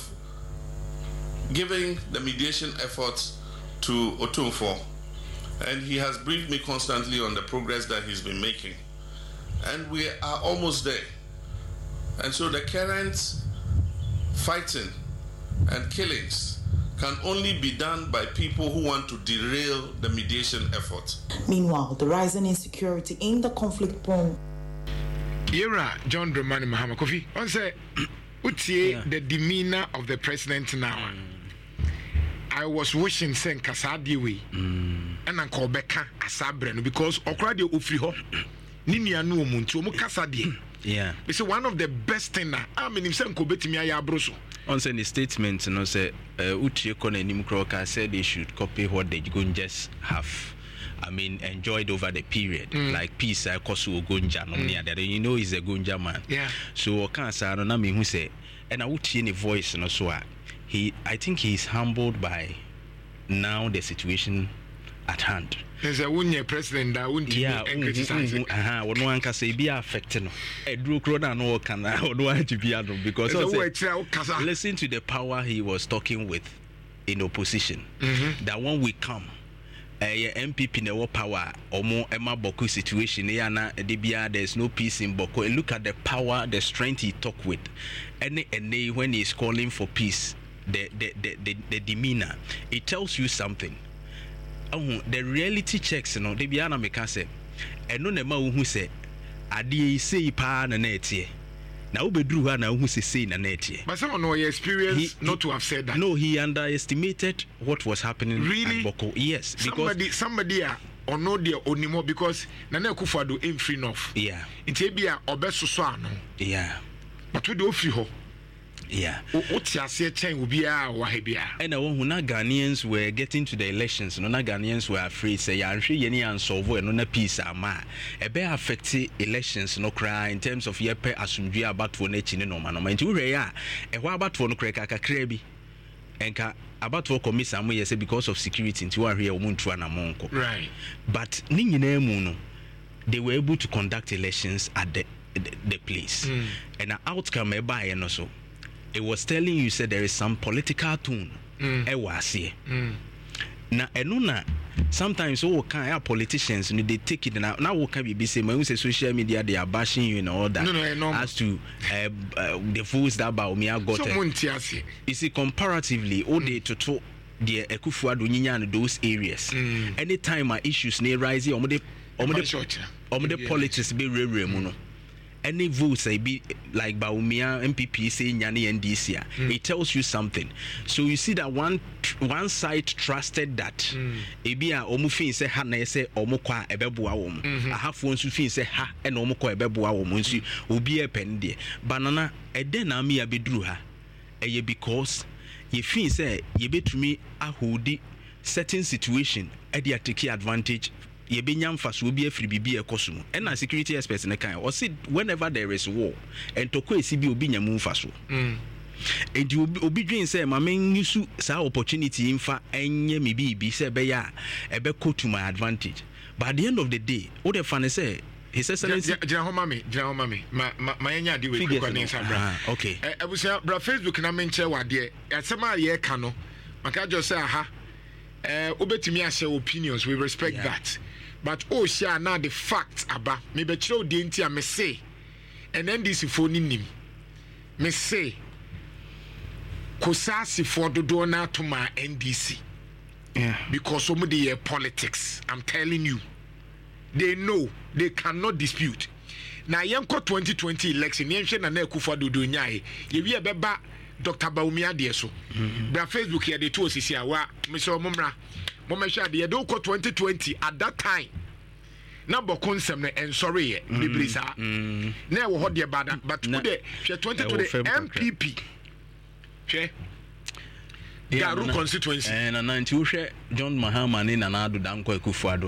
given the mediation efforts to Otumfo, and he has briefed me constantly on the progress that he's been making. And we are almost there. And so the current fighting and killings can only be done by people who want to derail the mediation effort. Meanwhile, the rising insecurity in the conflict-prone. Yera John Dramani Mahama Kofi, on say, utie Yeah. the demeanor of the president now. Mm. I was wishing sen kasadi we, mm. and Uncle Becca Asabreno because Okradio Ufriho, Nini anu omuntu omu kasadi. Yeah. It's one of the best thing na. I mean, if some kobeti mi aya broso. On the statement, you know, say Uche Kone Nimkroka said they should copy what they just have. I mean, enjoyed over the period, mm. like peace. I kosu Gonja, no near that. You know, he's a Gonja man. Yeah. So Kansa, I don't know who say, and I would hear a voice, you know, so he, I think he's humbled by now the situation at hand. There's a one year president that won't yeah, criticize it. Uh-huh. One one can say be affected. I drew Crona no can I don't want to be able because also, listen to the power he was talking with in opposition. Mm-hmm. That when we come, uh, M P P no power or more Emma Boko situation. There's no peace in Boko. Look at the power, the strength he talk with. Any any when he's calling for peace, the the the, the, the demeanor, it tells you something. Oh, the reality checks, you know, they be ana meka say, eno na ma wo hu say ade sei pa na na etie Now bedru ha na who say na netie. But someone know your experience he, not he, to have said that. No, he underestimated what was happening really? at Boko. Yes, somebody because somebody uh, or no dear onimo because Nana Akufo-Addo ain't free enough. Yeah. It's a be a obeso so ano. Yeah. But we do free ho. Yeah. What's your say chain will be a wahibia. And I want when Ghanaians were getting to the elections, no Ghanaians were afraid say I'm sure any and solve no na peace ama. E be affect elections no cry in terms of yepe asumdua about for nature no man. Nti we ya e ho about for no cry kakra bi. Enka about for commission am say because of security nti we here omuntu anamonko. Right. But ni nyina mu no they were able to conduct elections at the the, the place. Mm. And the outcome e buy no so it was telling you said there is some political tone mm. e was here na eno na sometimes so can our politicians you know, they take it now now we can be say when we say social media they are bashing you and all that no, no, no. as to uh, uh, the fools that Bawumia got uh, you see comparatively all mm. day to talk the Akufo-Addo nyinya in those areas mm. anytime our issues near rise or the or the or the politics be rare mu no any votes I be like Bawumia M P P say Nyani N D C mm. it tells you something. So you see that one one side trusted that ebi a omu fin say ha na say omu kwa ebeboa wom ahafo nso fin say ha e na omu kwa ebeboa wom nso obi e pen de banana eden na me abeduru ha eye because ye fin say ye betumi ahodi certain situation e dey take advantage ye benya mfaso obi afiri bibi ekoso mu and na security experts ne kan or see whenever there is war and to ko esi bi obi nyamu mfaso mm and you obi dream say ma men use sa opportunity mfa enye me bibi say be ya e be ko to my advantage but at the end of the day what the fan say his excellency jina ho mami jina ho mami ma ma enya de we ko ne sabra okay e abusia bra Facebook na men che wade asema ye ka no maka jo say aha eh obetimi a share opinions we respect yeah. that but oh share now the facts aba me be chiro de ntia me say and N D C for nim me say kosasi for dodo na to my N D C yeah because some of the politics I'm telling you they know they cannot dispute na yenko twenty twenty election yenhwe na na Akufo-Addo do nyae ye wi ebeba Doctor Bawumia de so bra Facebook here de to osisi awa me so momra momehwa de ye do ko twenty twenty at that time na boko nsem na ensori ye biblisa na e wo ho de bada but today twenty twenty M P P hwe Garu constituency and na nti wo hwe John Mahama ne Nana Addo Dankwa Akufo-Addo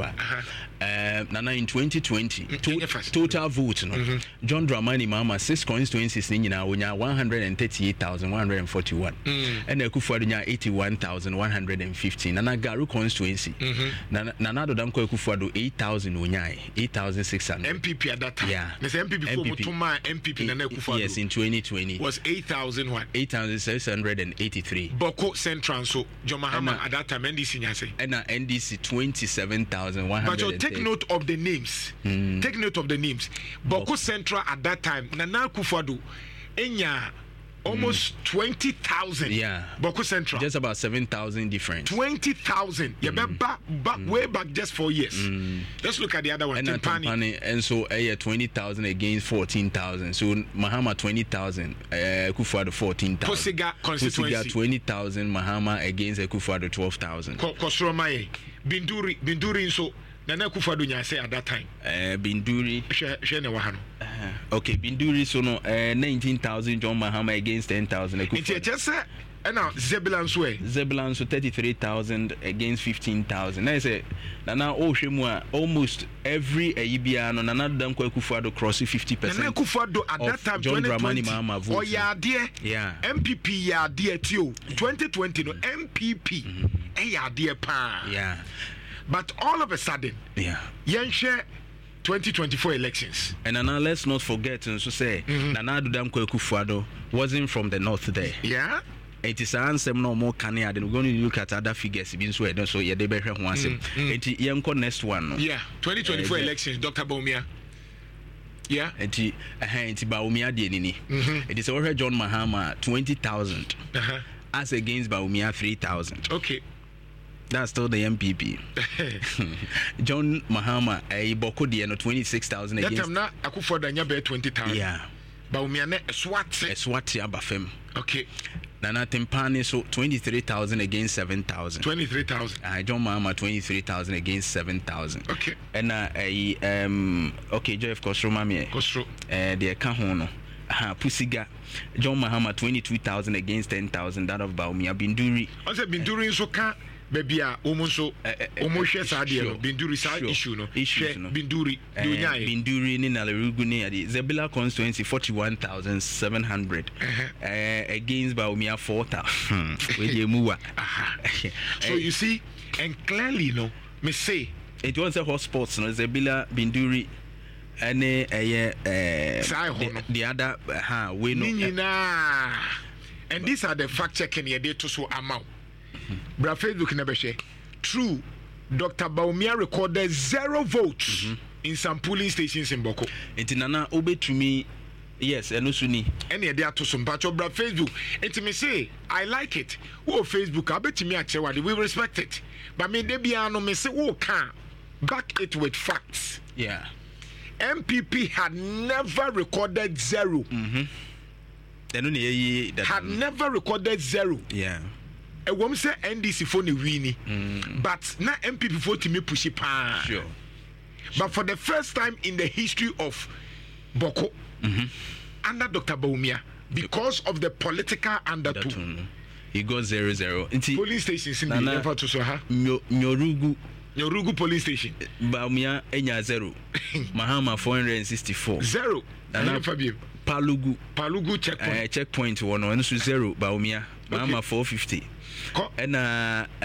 uh Nana in twenty twenty to, total vote no mm-hmm. John Dramani Mahama six constituencies ni nyina wonya one hundred thirty-eight thousand one hundred forty-one mm. and Akufo-Addo nya eighty-one thousand one hundred fifteen Nana Garu constituency mm-hmm. Nana Nana Addo Dankwa Akufo-Addo eight thousand wonya eight thousand six hundred M P P at that time yeah the M P P for Mutuma M P P Nana Akufo-Addo yes in twenty twenty was eight thousand what eight thousand six hundred eighty-three Boko Central so John Mahama at that time N D C nyase and na N D C twenty-seven thousand one hundred. But you take note of the names. Mm. Take note of the names. Boko Central at that time, Nana Akufo-Addo, Enya, almost mm. twenty thousand. Yeah. Boko Central. Just about seven thousand difference. twenty thousand. Mm. Yeah, back, back mm. way back just four years. Mm. Let's look at the other one. And, Timpani. And so, uh, yeah, twenty thousand against fourteen thousand. So, Mahama twenty thousand, uh, Akufo-Addo fourteen thousand. Posiga constituency. Posiga twenty thousand, Mahama against Akufo-Addo twelve thousand. Kosromaye. Binduri, Binduri, so. Nana Akufo-Addo nyase at that time. Uh, Binduri. Share, share ne wahano. Uh, okay, Binduri so no uh, nineteen thousand John Mahama against ten thousand. It's just say, and now Zebulon way. Zebulon so thirty-three thousand against fifteen thousand. I say, Nana Oshemwa almost every Aibiano Nana Dankwa Akufo-Addo cross fifty percent. Nana Akufo-Addo at that time John Dramani Mahama vote. Oh yeah, dear. Yeah. M P P yeah dear too. twenty twenty no M P P. Eh yeah dear pa. Yeah. But all of a sudden, yeah, Yenshare twenty twenty-four elections. And now let's not forget and so say mm-hmm. Nana Addo Dankwa Akufo-Addo wasn't from the north there. Yeah. It is an answer no more can add. We're going to look at other figures being so so yeah they better one say. It yanko next one. No? Yeah, twenty twenty-four uh, elections, Doctor Bawumia. Yeah. It is uh it Bawumia de nini. It is over John Mahama twenty thousand. Uh-huh. As against Bawumia three thousand. Okay. That's still the M P P. John Mahama, a Boko Diano twenty-six thousand against. That time na Akufo-Addo nya be twenty thousand. Yeah. Baumia ne Swati. Swati abafem. Okay. Nana Timpani so twenty-three thousand against seven thousand. twenty-three thousand. Uh, John Mahama twenty-three thousand against seven thousand. Okay. And uh, uh um okay, Jeff Kosro Mami. Kosro. Uh the Kahono. Uh, Pusiga. John Mahama twenty-two thousand against ten thousand. That of Baumia Binduri. I said Binduri so can baby a almost almost share sa dia Binduri sa issue no issue no Binduri uh, Binduri ni Nalerugu ni adi Zebula constituency forty-one thousand seven hundred uh, against Baumia four thousand we dey muwa. So you see, and clearly no me say it was a hotspots no Zebula Binduri ane eh uh, the other ha we no uh, and these are the fact checking ye dey to so amount. Bra Facebook never share. True, Doctor Baumia recorded zero votes mm-hmm. in some polling stations in Boko. Enti nana obe to me, yes, eno suni. Any idea to some patch of Bra Facebook. Enti me say, I like it. Oh Facebook, I bet me actually we respect it. But me debiano me say, oh can back it with facts. Yeah. M P P had never recorded zero. Mm-hmm. Had never recorded zero. Yeah. A woman say N D C for the winning, but now M P P for to me push it. Sure. But for the first time in the history of Boko, mm-hmm. under Doctor Baumia, because of the political undertone, he got zero zero. Police stations in the effort to so ha. Nyorugu. Nyorugu police station. Baumia enya zero. Mahama four hundred and sixty-four. Zero. Nana Fabio. Palugu. Palugu checkpoint. Uh, checkpoint one and so zero. Baumia. Mahama four fifty. And uh, uh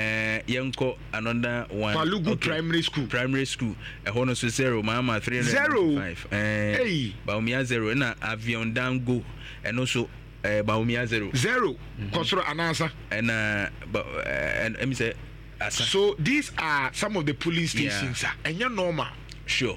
Yanko another one. Palugu okay. Primary School. Primary School. A honor so zero. Mahama three hundred and five. Uh, hey. Baumia zero. And uh, Avion Dango. And also uh, Baumia zero. Zero. Kosoro mm-hmm. Anasa. And uh, but, uh and let me say. Asa. So these are some of the police stations. Yeah. And you're normal. Sure.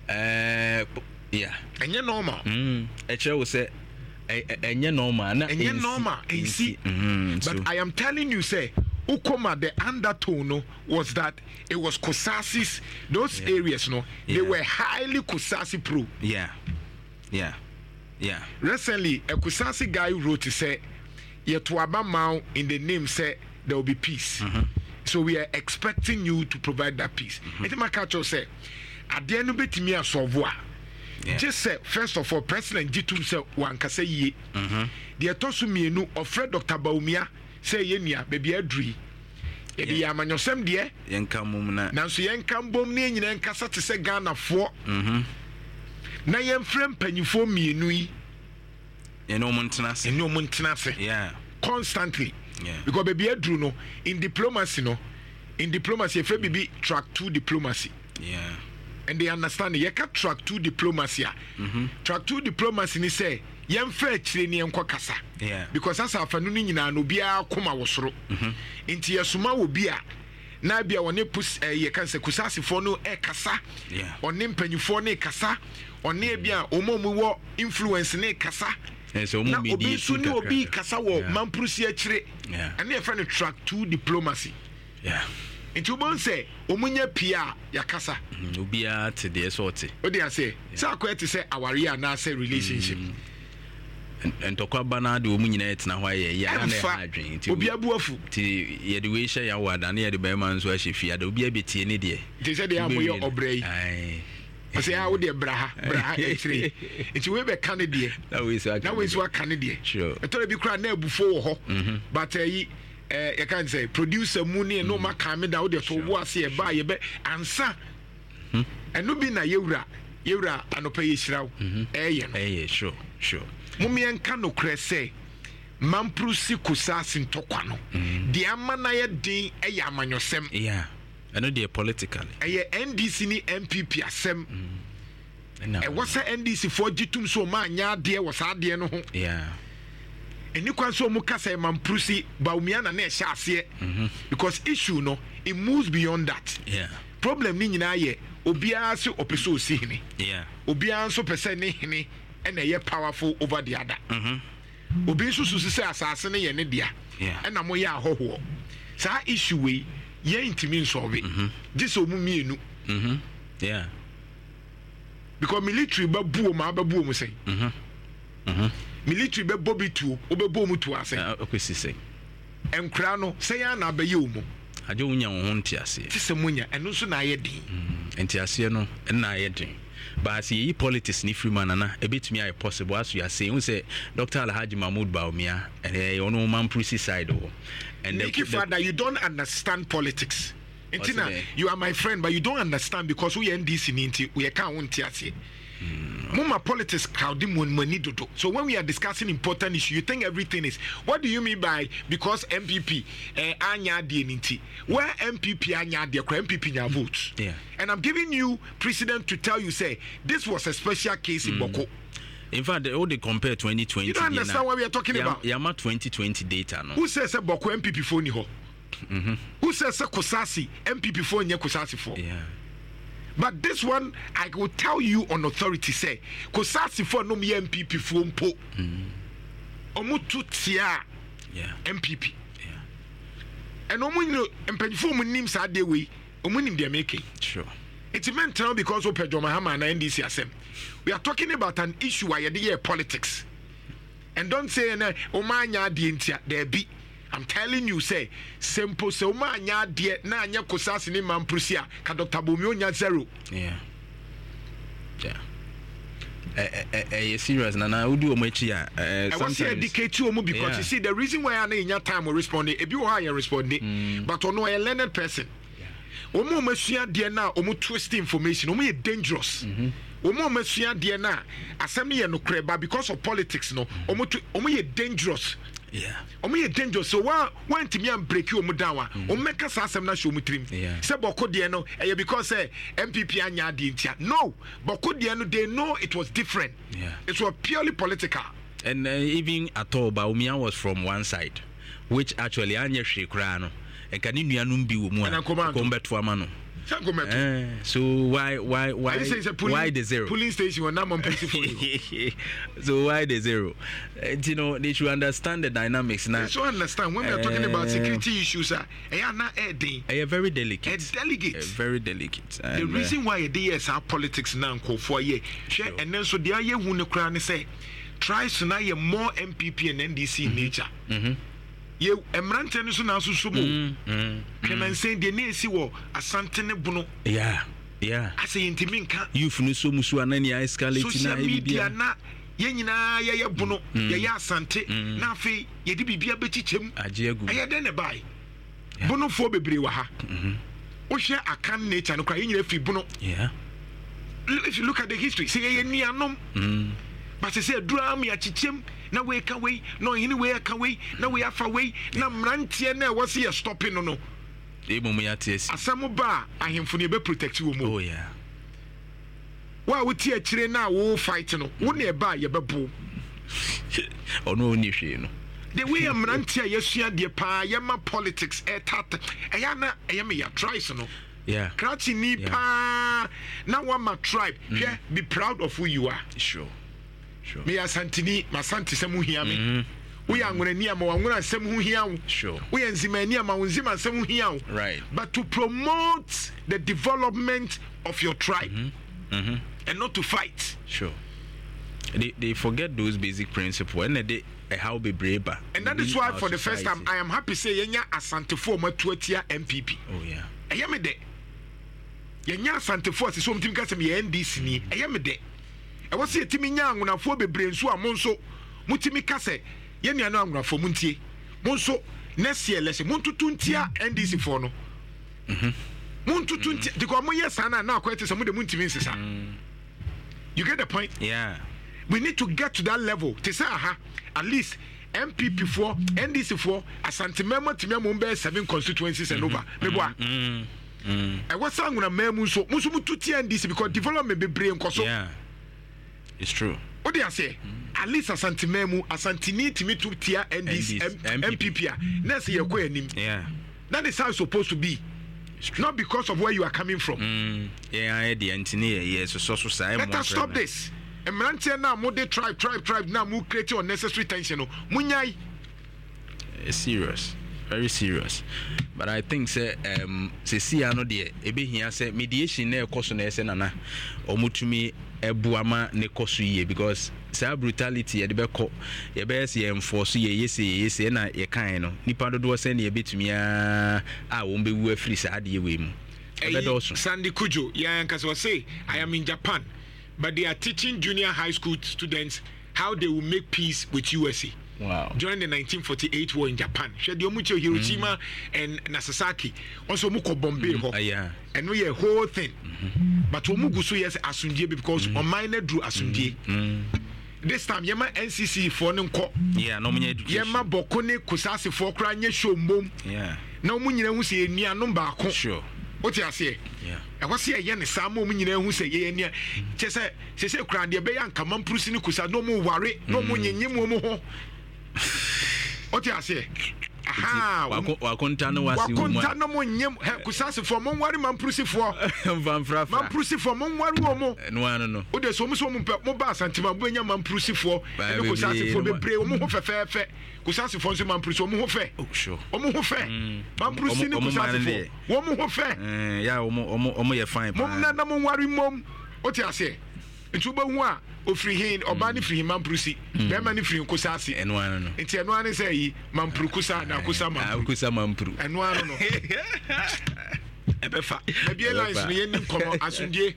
Uh, yeah. And you're normal. Mm. Actually, will say. And you're normal. And you're normal. And see. Mm-hmm. But so. I am telling you, say, Ukoma, the undertone was that it was Kusasis. Those yeah. areas, no, yeah. they were highly Kusasi pro. Yeah. Yeah. Yeah. Recently, a Kusasi guy wrote to say, Yetuaba Mao in the name say there will be peace. Mm-hmm. So we are expecting you to provide that peace. And my culture say, at the end of it, me a savoir. Just say, first of all, President Jitum say, one can say ye. The Atosu Mienu of Fred Doctor Baumia say, Yenia, baby, a dree. Ebi ya manyosem deɛ yenka mum na nanso yenka mbom ne nyina nkasa te sɛ Ghana fo mhm na yemfrɛ mpanyifo mienu yi eno mo ntena se eno mo ntena se yeah constantly yeah because baby adru no in diplomacy no in diplomacy efrɛ bibi track two diplomacy yeah and they understand you can track two diplomacy mhm track two diplomacy ni say yemfa akyire ne enko kasa yeah because asa afanu ni nyina no bia koma wosoro mhm nti yesuma wo bia na bia woni pus eh, ye kan se kusasifo no e kasa yeah oni mpanyufo ne kasa oni bia omomu wo influence ne kasa yes omo media obi su ni obi kasa wo yeah. mamprusi akyire yeah and e friend track two diplomacy yeah nti obon say omunya pia ya kasa obi a te de sorte o dey say say akwete say aware na say relationship ntokwa bana de omu nyina etena hɔ ayɛ ya na adwen nti obi abuafu ti ye de we hye ya wada na ye de be man nso ahye fia da obi abetie ne de nti sɛ de amoyɛ obrai ai ɔsɛ ya wo de braha braha ekyire nti we be ka ne de na we so na we so aka ne de sure ɛtɔre bi kra na abufo wɔ hɔ but ayi eh you can say producer mu ne no maka me da wo de so wo ase e ba ye be ansa ɛno bi na yewura yewura anopa ye hyiraw ɛyɛ no ɛyɛ sure sure mumien ka no kre say mamprusi kusasi ntokwa no de amana ye din ɛyɛ amanyosem yeah ɛno de politically ɛyɛ N D C ni M P P asem ɛwɔ sɛ N D C fo gitum so ma anya de wɔ saa de no ho yeah eni kwan so mu kasa mamprusi Baumia na na ɛhyɛ aseɛ because issue no it moves beyond that yeah problem ni nyina yɛ obiara so opeso osihini yeah obiara so pese ne hini and a powerful over the other. Mm-hmm. Obi so say asase ne ye ne dia. Yeah. And na mo ya ahoho. Sa issue we ye ntimi solve it. This omu mienu. Mhm. Yeah. Because military ba buo ma ba buo mo say. Mhm. mhm military be bobi tu obebo mu tu ase okwesi say enkra no say ya na abaye omu aje wonya wo ho ntiase ti se munya eno so na ayedin ntiase no na ayedin but see yi politics ni free man na ebetumi ay possible as you are saying we say Doctor Alhaji Mahmoud Bawumia eh ono man prisi side o and the father you don't understand politics Intina, you are my friend but you don't understand because we N D C ninti we can ntiase Mama politics crowding money dodo. So when we are discussing important issue, you think everything is. What do you mean by because M P P eh anya de ninti? Where M P P anya de M P P nya votes? Yeah. And I'm giving you precedent to tell you say this was a special case in mm. Boko. In fact, they all they compare twenty twenty. You don't understand what we are talking yeah, about. Yama twenty twenty data no. Who says a Boko M P P phone ho? Mhm. Who says a Kosasi M P P phone nya Kosasi for? Yeah. But this one, I will tell you on authority, say, because that's for no me M P P from Po. Omutu tia M P P. And Omun and Penfum names are the way, Omunim they making. Sure. It's meant now because of Pedro Mahama and N D C S M. We are talking about an issue where the politics. And don't say, Omanya Dintia, there be. I'm telling you, say, simple, so manya dear, na nya kosasi ni mamprusia, ka Doctor Bawumia nya zero. Yeah. Yeah. Eh eh eh serious na na udi omochi ya. Eh sometimes I was dedicate to omo because yeah. You see the reason why I na nya time to respond, e bi wo ha ya respond, mm. But ono a learned person. Yeah. Omo masua de na omo twist information, omo e dangerous. Mhm. Omo masua de na asem ye no kreba because of politics no. Omo omo e dangerous. Yeah. Omo ye dangerous so wa want me am break you omo down wa o make sa asem na show mu trim say Boko de no eh because say M P P anya de ntia no Boko de no they know it was different. Yeah. It was purely political and uh, even at all Bawumia was from one side which actually anya hwe kra no e kan nuanum bi wo mu a kombeto ama no. Uh, so why why why pulling, why the zero police station when I'm on for you. So why the zero uh, you know they should understand the dynamics now. They should understand when we are uh, talking about security issues are they are not a uh, very delicate a delicate uh, very delicate and, the reason uh, why they is our politics now call for ye sure. And then so they are who no crown say try to now more M P P and N D C mm-hmm. nature mm-hmm. Ye emrante no so na so so mo kenan say de na esi wo asante ne bono yeah yeah ase yintimi nka youth no so musu anani escalate na media na ye nyina ye ye bono ye ye asante na afi ye di bibia bechichim ajiegu aye de ne bai bono fo bebre wa ha wo hwe akan nature no kwa ye nyina fi bono yeah if you look at the history say ye nuanom but say drama ya chichem na we ka we no hini we ka we na we afa we na mrantie na we say stopping no no e mo ya tiesi asamo ba ahemfo ne be protect wo mo oh yeah wa wo tie kire na wo fight no wo na e ba ye bebo ono oni hwe no the way mrantie yesua de pa ye ma politics e tat e ya na e me ya try so no yeah krati ni pa na wa ma tribe yeah be proud of who you are sure. Sure. Me asantini masanti semu hia me. We are ngone ni ama wa ngona semu hia wo. Sure. We enzima ni ama wonzima semu hia wo. Right. But to promote the development of your tribe. Mm-hmm. Mm-hmm. And not to fight. Sure. They they forget those basic principles and they how be braver. And that is why for the first time I am happy say yenya asantefo ma tuatia M P P. Oh yeah. Eya me de. Yenya asantefo se so mtim ka sem ye N D C ni. Eya me de. I was say Timmy Yang when I for be brain so a monso, Mutimi Case, Yeniano Angra for Muntie, Monso, next year, let's say Montutuntia N D C for no. Montutuntia, the Gomoya Sana now quite some of the Muntimis. You get the point? Yeah. We need to get to that level. To say, aha, at least M P P four, N D C four, Asante Memo Timia Mumbai, seven constituencies and over. Meboa. I was saying when a memo so Musumu N D C because development be brain coso. Yeah. It's true. What do you say? Mm. At least Asante Memu, Asante need to meet to Tia and this M P P. Next year, yeah. That is how it's supposed to be. Not because of where you are coming from. Mm. Yeah, I the engineer. Yes, so so so. Let us stop this. Emrantia now, more they tribe, tribe, tribe now, more creating unnecessary tension. Munyai. It's serious. very serious. But I think say um say see ano de ebe hia say mediation na ekoso na ese nana omutumi ebuama ne koso ye because say brutality e de beko ye be say enforce ye yesi yesi na ye kan no nipa dodo say na ye betumi a a won be wu afiri say ade we mu Sandy Kujo yeah nkaso say I am in Japan but they are teaching junior high school students how they will make peace with U S A. Wow. During the nineteen forty-eight war in Japan. Shedi omucho Hiroshima mm. and Nagasaki. Also muko Bombay ho. Mm. Uh, yeah. And we a whole thing. Mm-hmm. But omugu so yes asundie because mm. on minor drew asundie. Mm. This time yema N C C for nko. Yeah, no munye education. Yema bokone kusasi for kra nye shombom. Yeah. Na omu nyina hu se enia no ba ko. Sure. What you say? Yeah. I was here yen samo omu nyina hu se ye enia. Che se se se kra de be yan kama mprusi ni kusa no mu ware, no mu nyenye mu mu ho. What you say? Aha, wakonta no wasi wo. Wakonta no mo nyem kusase for mo wari man prusi for. Van frafa. Man prusi for mo wari wo mo. No ano no. O de so mo so mo mo ba santima bo nya man prusi for. E kusase for bebre o mo ho fefefe. Kusase for so man prusi o mo ho fe. Oh sure. O mo ho fe. Man prusi ni kusase for. Wo mo ho fe. Eh ya o mo o mo ye fine pa. Mo na na mo wari mom. What you say? Ntu ba hu a ofiri hin oba ni firi mamprusi be ma ni firi kusase eno ano no enti eno ani say yi mampru kusa na kusa mampru kusa mampru eno ano no ebefa na bi lines no yen komo asundie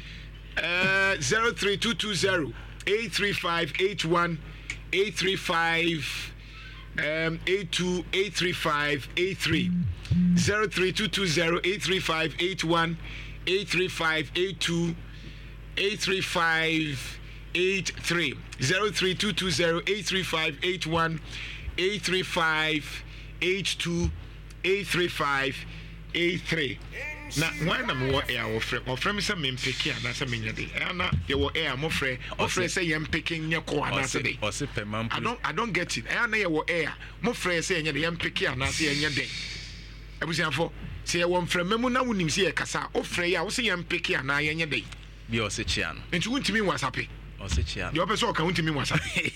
eh zero three two two zero eight three five eight one eight three five um eight two eight three five eight three zero three two two zero eight three five eight one eight three five eight two eight three five eight three zero three two two zero eight three five eight one eight three five eight two eight three five eight three. Na why na mo air wo frɛ wo frɛ me sɛ me mpeki ana sɛ me nyade ana ye wo air mo frɛ wo frɛ sɛ ye mpeki nyɛ ko ana sɛ de I don't I don't get it ana ye wo air mo frɛ sɛ nyɛ de ye mpeki ana sɛ ye nyɛ de abusiafo sɛ ye wo frɛ memu na wonim sɛ ye kasa wo frɛ ya wo sɛ ye mpeki ana ye nyɛ de bi o se chia no nti wontimi whatsapp o se chia yo person o ka wontimi whatsapp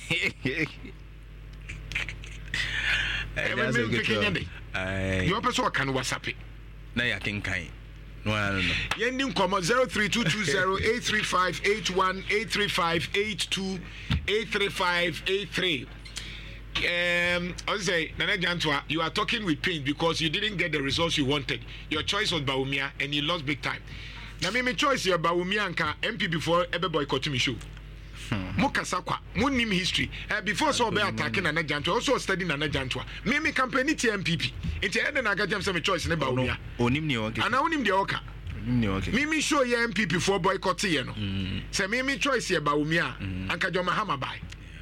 eh that's a good thing eh yo person o ka no whatsapp na ya kenkan no no no yendi nkomo zero three two two zero eight three five eight one eight three five eight two eight three five eight three. Um, I say, Nana Jantwa, you are talking with pain because you didn't get the results you wanted. Your choice was Baumia and you lost big time. Na me me choice here Baumia nka M P before ebe boycott me show. Mo kasa kwa, mo nim history. Uh, before so be attacking Nana Jantwa, also study Nana Jantwa. Me me campaign T M P P. Enti e na ga jam say me choice ne Baumia. Onim ni okay. Ana onim de oka. Onim ni okay. Me me show ye M P P before boycott ye no. Say me me choice here Baumia anka Joma Hama bai.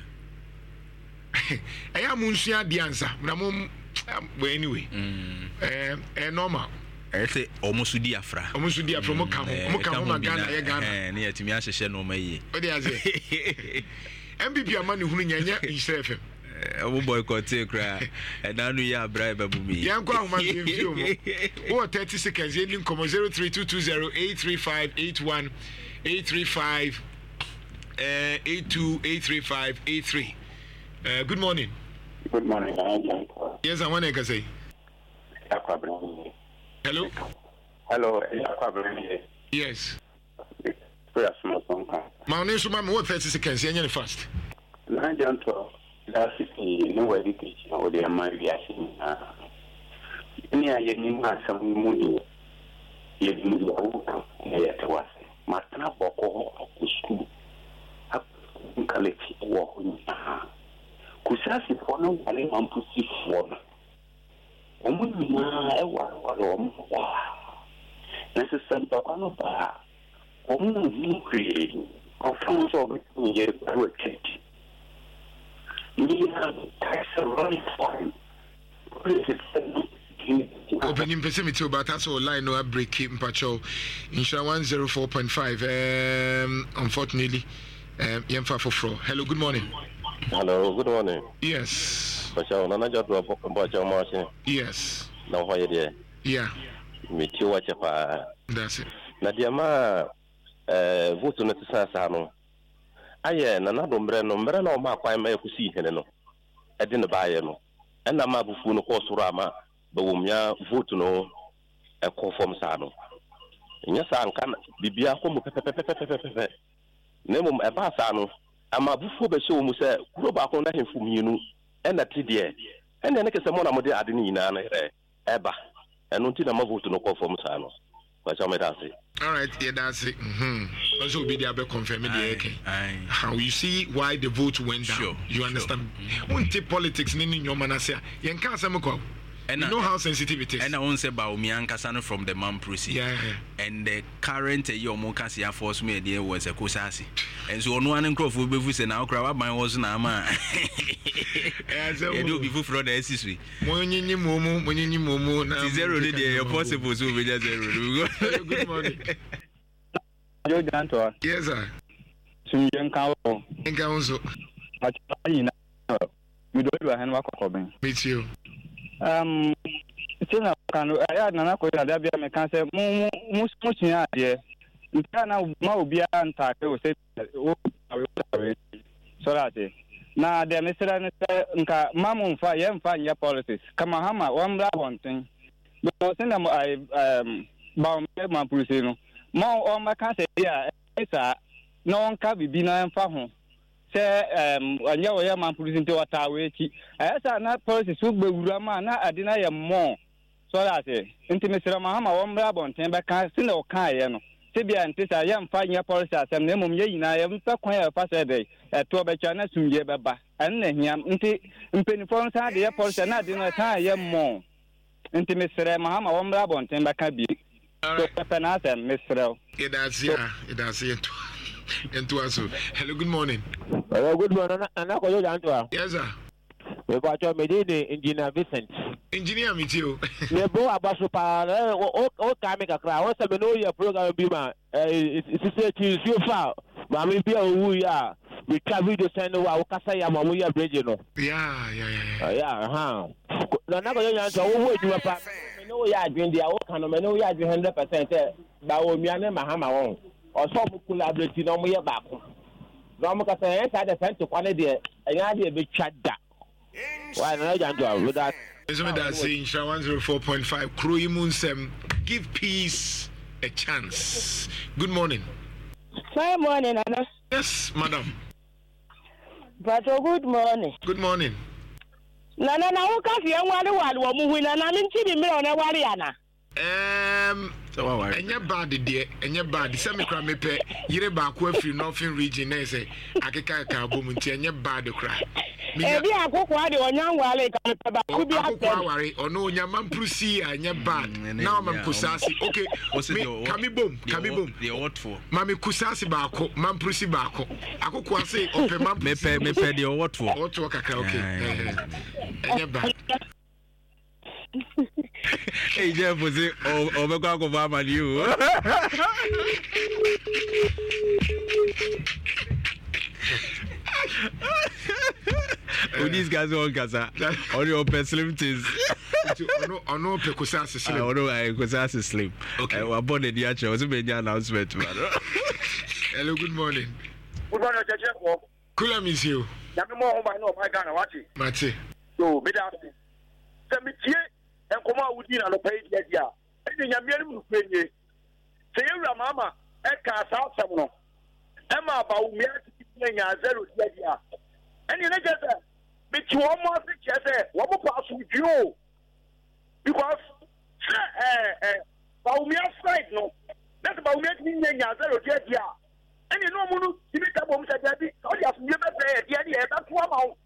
Eya mo nsua di ansa. Na mo anyway. Eh eh normal. I say almost di afra. Almost di afra mo ka ho. Mo ka ho ma Ghana ye Ghana. Eh na yetimi ahyehyɛ no ma yi. O de aze. M P P amani hunu nyanya Israel F M. Eh o boycott e kra. E na no ya abra ba bu mi. Yan kwa huma mi mfio mo. O thirty seconds ye link komo zero three two two zero eight three five eight one eight three five uh eight two eight three five eight three. Uh, good morning. Good morning. Yes, I want to say. Hello. Hello. Yes. My name is Mama. What thirty seconds? You're fast. I don't know. That's no education or the amount of reaction. Any idea you have some moody? You do it was Martina Boko of school. I'm college walk. Kusasi for no one man to see for. Omu na ewa walo omu wa. Necessary to kano ba. Omu ni create. Often so we get rotate. Ni na tax running fine. Opening pessimity about us or line no break mpacho. Insha one zero four point five. Um, unfortunately, um, yemfa for fro. Hello, good morning. Hello, good morning. Yes. Bacha na na jadwa bacha machine. Yes. Na hoye de. Yeah. Me ti wacha pa. That's it. Na dia ma eh vote no tsasa sa no. Aye na na do mbre no mbre na o ma kwan ma ekusi hene no. E de ne baaye no. E na ma bufu no ko soro ama bawumia vote no e conform sa no nya sa nka bibia ko mu pepepepepepepe na mum e ba sa no ama bufo be hye wo mu se kuro ba ko na hemfu mienu e na ti de e na ne ke se mo na mo de ade ni nyina na e eba eno ti na ma vote no conform sa no ba cha me da se. All right, yeah, that's it. Mm-hmm. Also, be there, be confirm it. Okay. How you see why the vote went down? Sure, you understand? Sure. When take politics, nini nyoma say, you can't say moko. You know how sensitive it is. And I won't say about Miankasano from the Mamprisi. Yeah. And the current year Mokasia force me idea was a Kosasi. And so on one and crop will be and now crowd my was Nama. As I do before for the S C. Monini Momo, Monini Momo, zero day, possible to be zero. Good morning. Joe Dantor. Yes, sir. Sunjan Kao. And Council. You don't have a copy. Meet you. Um, Tina can I nana ko da bia me kan se mu mu musia de nta na ma obi an ta ke o se o so that na de mesra ne nka mamu mfa ye mfa nya politics kama hama wamra bonten no se na I um ba me ma police no ma o ma kan se ya esa no nka bibi na mfa ho se um anya wo ya man police nti wata we chi esa na police su gbewura ma na adina ye mo so that nti mesra ma hama wo mra bonten be kan se na o kan ye no se bia nti sa ya mfa nya police asem na mum ye yina ye mfa kwan ya fa se de eto be cha na sumye be ba en na hia nti mpenifo nsa de ye police na adina kan ye mo nti mesra ma hama wo mra bonten be kan bi so pe na asem mesra it that's yeah it that's it. Hello, good morning. Hello, good morning. Anna Koyo Jantua. Yes, sir. We got your Medina engineer Vincent. Engineer, meet you. We go about super. Oh, oh, Kamika Crown. What's the know your program? Bima. It's a cheese you found. Mammy, be a woo ya. We can read the send our Casaya Mamuya Bridge. Yeah, yeah, yeah. Yeah, huh. Anna Koyo Jantua. Who would you apart? I know you are doing the old kind of I know you are doing one hundred percent. Baomiana Mahama. Or some collaborating on my back. Romaka says, I defend to quality, and I did a big chat that. Why not? I'm with that. That's saying one oh four point five. Krui Munsem, give peace a chance. Good morning. Good morning, Anna. Yes, madam. But good morning. Good morning. Nana, now, coffee and water while we're moving, and I'm in Chile, Wariana. Um, and your body, dear, and your body, semi cry me pay, you're back with you, nothing region, they say, I can't come home and your body cry. Maybe I go quite on young while I could be worry or no, your man Prusi and your bad. Now, Mam Kusasi, okay, Kami boom, Kami boom, the what for Mammy Kusasi Bako, Mam Prusi Bako. I could quite say, okay, Mam, me pay me pay the what for what to okay, and your bad. Hey, Jeff was it over Gogobama you. Oh, these guys are on Gaza. On your best slim tis. Oh, no, Pecosas slim. Oh, no, I was asked to sleep. Okay, I bought the actual was a big announcement. Hello, good morning. Good morning, Jeff. Kula miss you. Yamimo, I know my Ghana, watch it. Mate. So, bid after. Send me tea. And come out with you on the page, yeah. And then you're merely moving. Say, your mamma, and cast out someone. Emma, about me, playing a zero, yeah. And you know, but you almost say, what will pass with you? Because, eh, eh, about me, right, no. That's about me, a zero, yeah. And you know, Munu, you make a bomb, said, oh, you have never said, yeah, yeah, that's one out.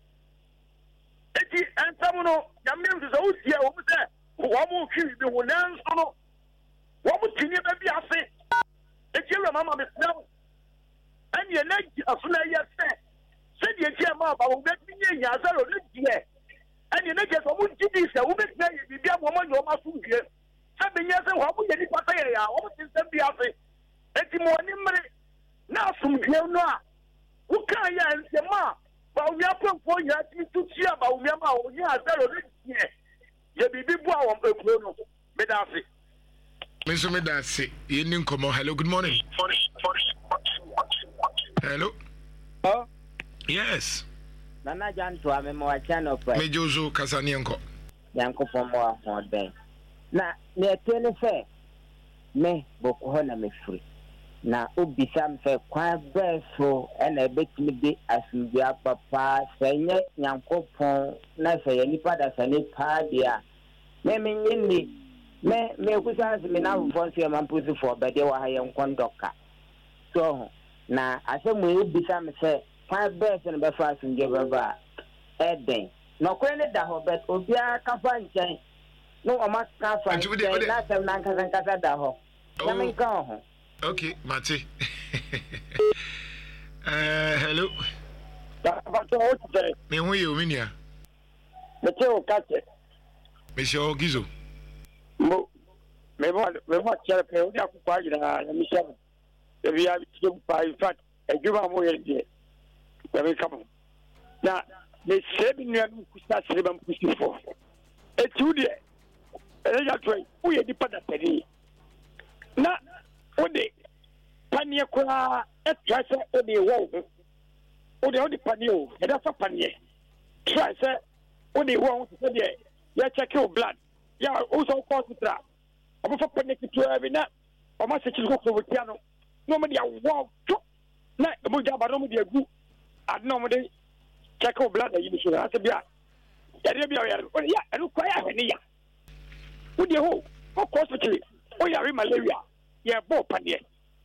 And someone, your men is always here over there. One more kill the one else. What would you never be a say? It's your mamma, Miss Now. And your leg, as soon as you said, said your chair, Mamma, will make me a Yazaro this year. And your neck is a woman, Jimmy, a woman, you be a woman, you must be here. Seven years and what would you say? I want to send me a say. It's more nimble. Now, some girl, no. Who can you and say, Ma? But we are put for you to see about we are now. You are zero this year. You be big boy on the phone. Medasi. Mister Medasi, you didn't come on. Hello, good morning. Hello. Oh. Yes. Nana Jan to a memo channel. Mejozo Casanianco. Yankopɔn mo ahoɔden na na ɛte ne sɛ me bɔkɔ hɔ na mefiri na obisa m sɛ kwan bɛɛ so ɛna ɛbɛtumi de asomdua papa sɛ nyɛ Nyankopɔn na sɛ yɛ nipa da sɛ ne paa deɛ a me menye ni me me kusa sɛ me na afofo nso yɛ mamposifoɔ bɛde wɔ ha yɛ nkɔndɔka so na asɛm mu obisa m sɛ kwan bɛɛ so na bɛfa asomdua bɛba ɛden na ɔkɔɛ ne da hɔ bɛt obiara kafa nkyɛn no ɔma kafa nkyɛn na asɛm na nkasa nkasa da hɔ na menka wɔ ho. Okay, Mate. uh, hello. Me who you minia? Meteo Kate. Monsieur Gizo. Mo me want me want chere pe o dia ku kwa gira na mi sha. E bi ya ti pa in fact e juba mo ye die. E bi kam. Na me se bi nua ku sta sere bam ku si fo. E tu die. E ya twai u ye di pada tani. Na ode panie kwa etwa se ode wo ode ode panie o e da fa panie try se ode wo se de ya check your blood ya o so ko sutra o fa panie ki to abi na o ma se chi ko ko tia no no me dia wo to na mo ja ba no mo dia gu ad no mo de check your blood yi so na se bia ya de bia ya ya enu kwa ya hwe ni ya ode ho ko ko hospital o ya malaria ya bo panie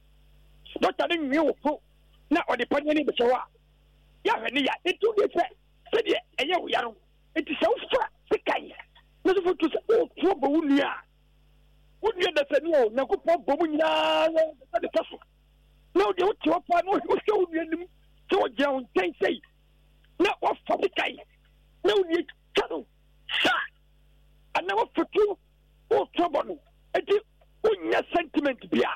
doctor ni mi o fo na o de panie ni be sewa ya hwe ni ya etu de se se de eye wo ya no eti se ufa se kai no so foto se o fo bo wunua wunua da se ni o na ko po bo mu nyina na de taso na o de o ti o pa no o se wunua nim se o je on ten sei na o fa se kai na o ni kado sa ana o foto o trouble no eti unya sentiment bia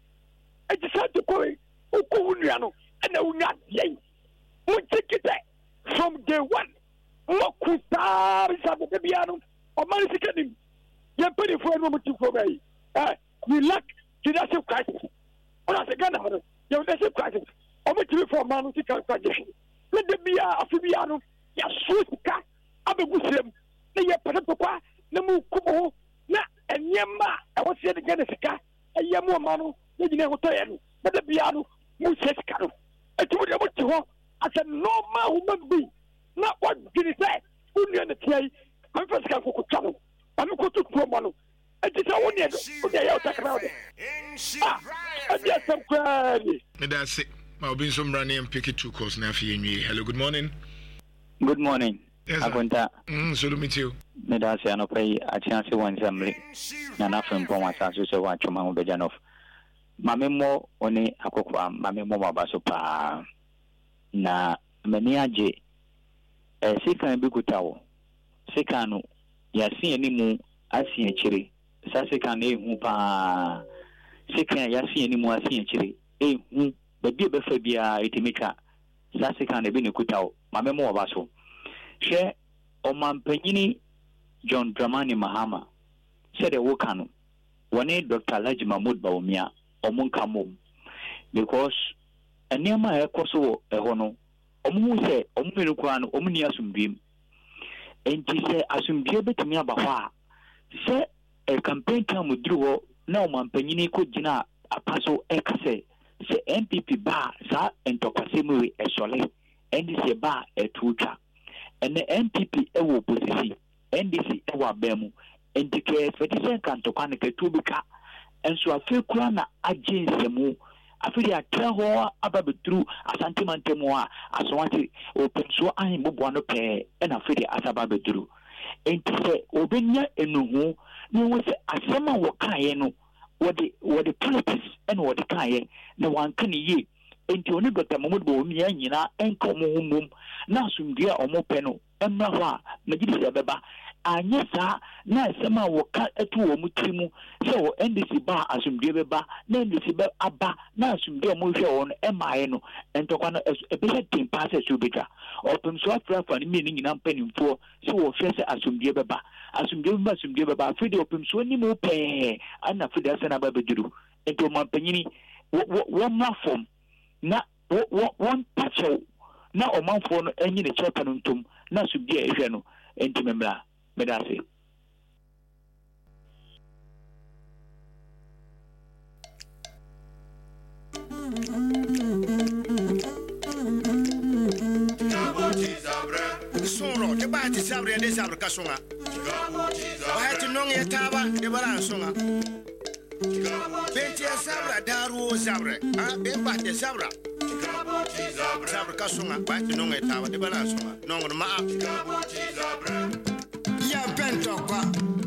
e ti sa to ko o ko unya no na unya dey mo tikite from day one mo ku tar sa de bia no o man sikanim ye pedi fo no mo ti fo bai eh we lack leadership crisis ona se gana no ye leadership crisis o mo ti fo man no ti ka ka je le de bia afi bia no ya so sika abegusem na ye pedi to kwa na mo ku mo na enyema e wo se de gana sika eye mo ma no ye gine ho to ye no na de bia no mo se sika no etumo de mo ti ho as a normal human being na what did he say unu na tiai am fa sika ko ko tano am ko to pro mo no e ti sa woni e o de ya o takra o de ah e sam kwani me da se ma obi so mra na pick two calls na afi enwi. Hello, good morning. Good morning. Yes, Agunta. Mm, so me too. Me da se ano pay a chance one assembly. Na na from pon wa sasu se wa chuma mo bejanof. Mame mo oni akokwa mame mo mabaso pa na mani aje eh sika bi kutawo. Sika no ya si animu asi akire. Sa sika na ehu pa. Sika ya si animu asi akire. Ehu ba bi be fa bia etimika. Sa sika na bi ne kutawo. Mame mo mabaso. She omampanyini John Dramani Mahama said a wokano one Doctor Alhaji Mahmoud Bawumia omunkamum because enema ekoso ehono omu se omunu kwa no omuni asumbim enti se asumbie betumi aba ho a se e campaign time duru na omampanyini ko gina apaso ekase se N P P ba sa entokwasemu esole N D C ba etutwa and the N P P ewo opposition N D C ewa bemu endike fetisen kantokwa ne ketubika enso afekura na agensemu afiri atra ho ababetru asante mantemu a asowati openso ahin bobo no pe na afiri asaba bedru entise obenya enuhu ne wo se asema wo kae no wode wode politics and wode kae na wankane yi enti oni Doctor Mahmoud Bawumia nyina enkomo humum na asumdua omope no emra ho a magidi se beba anya sa na asema wo ka etu wo mutirimu se wo N D C ba asumdua beba na N D C be aba na asumdua mo hwe wo no emaye no entokwa no ebehye tin pass su beta opem so afrafa ni mi nyina mpanimfo se wo hwe se asumdua beba asumdua beba asumdua beba afidi opem so ni mo pe ana afidi asena ba beduru ento mampanyini wo mafom na one pacho na omanfo no enyi ne chepa no ntom na subia ehwe no entimemra medase Sonro, the body sabre de sabre kasonga. Why to know your taba, the balansonga. Bentia sabra, daru sabre, ah, bemba de sabra. Sabre kasonga, why to know your taba, the balansonga. No, ma. Ya pentokwa.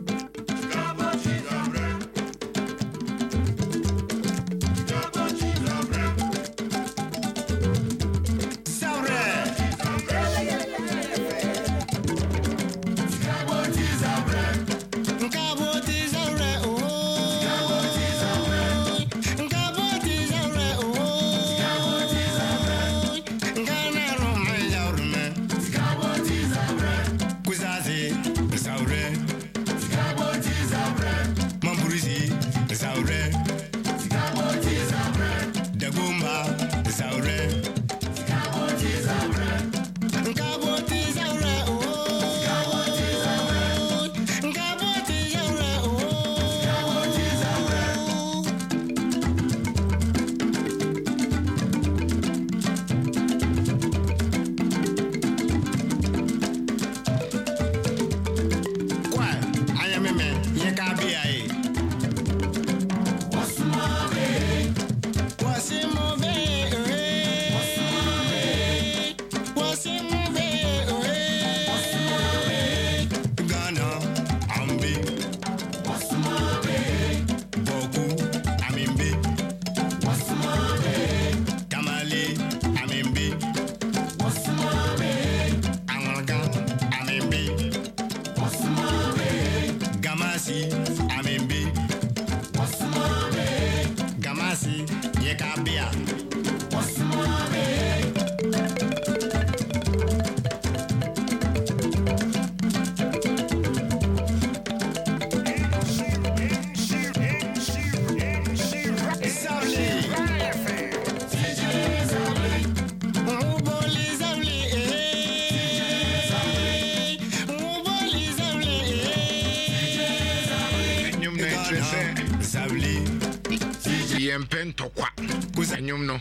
Pentokwa kuzanyum no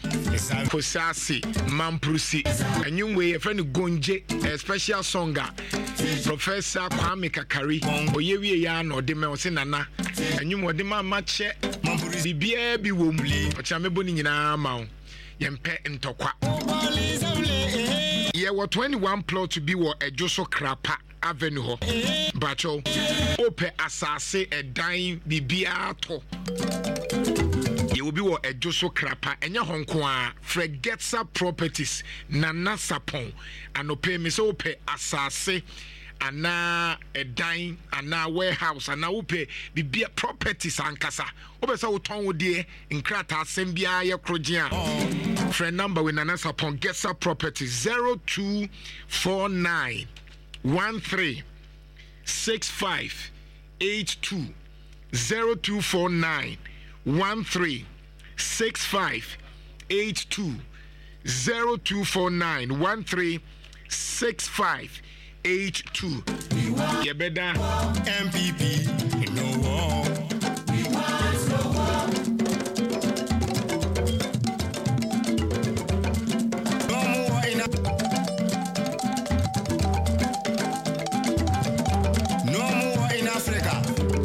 Posasi Mamprusi anyum we friend Gonje a special songa Professor Kwame Kakari oyewie ya no de me ose nana anyum ode ma mache Mamprusi bia bi womli ochamebo ni nyina ma wo yempe ntokwa ye wo twenty-one plot to be wo Ejoso Krapa Avenue ho bacho ope asase edan bibia to you will be what Ejoso Krapa and your Hong Kong Fregetsa Properties Nana Sapon and no pay me so pay asase and na a dine and na warehouse and now pay the beer properties and casa over so tongue with dear in Krata Sembia ya Krojia friend number with Nana Sapon Getsa Properties zero two four nine one three six five eight two zero two four nine one three six five eight two zero two four nine one three six five eight two. You better M P P no war. We want no war. No more in No more in Africa.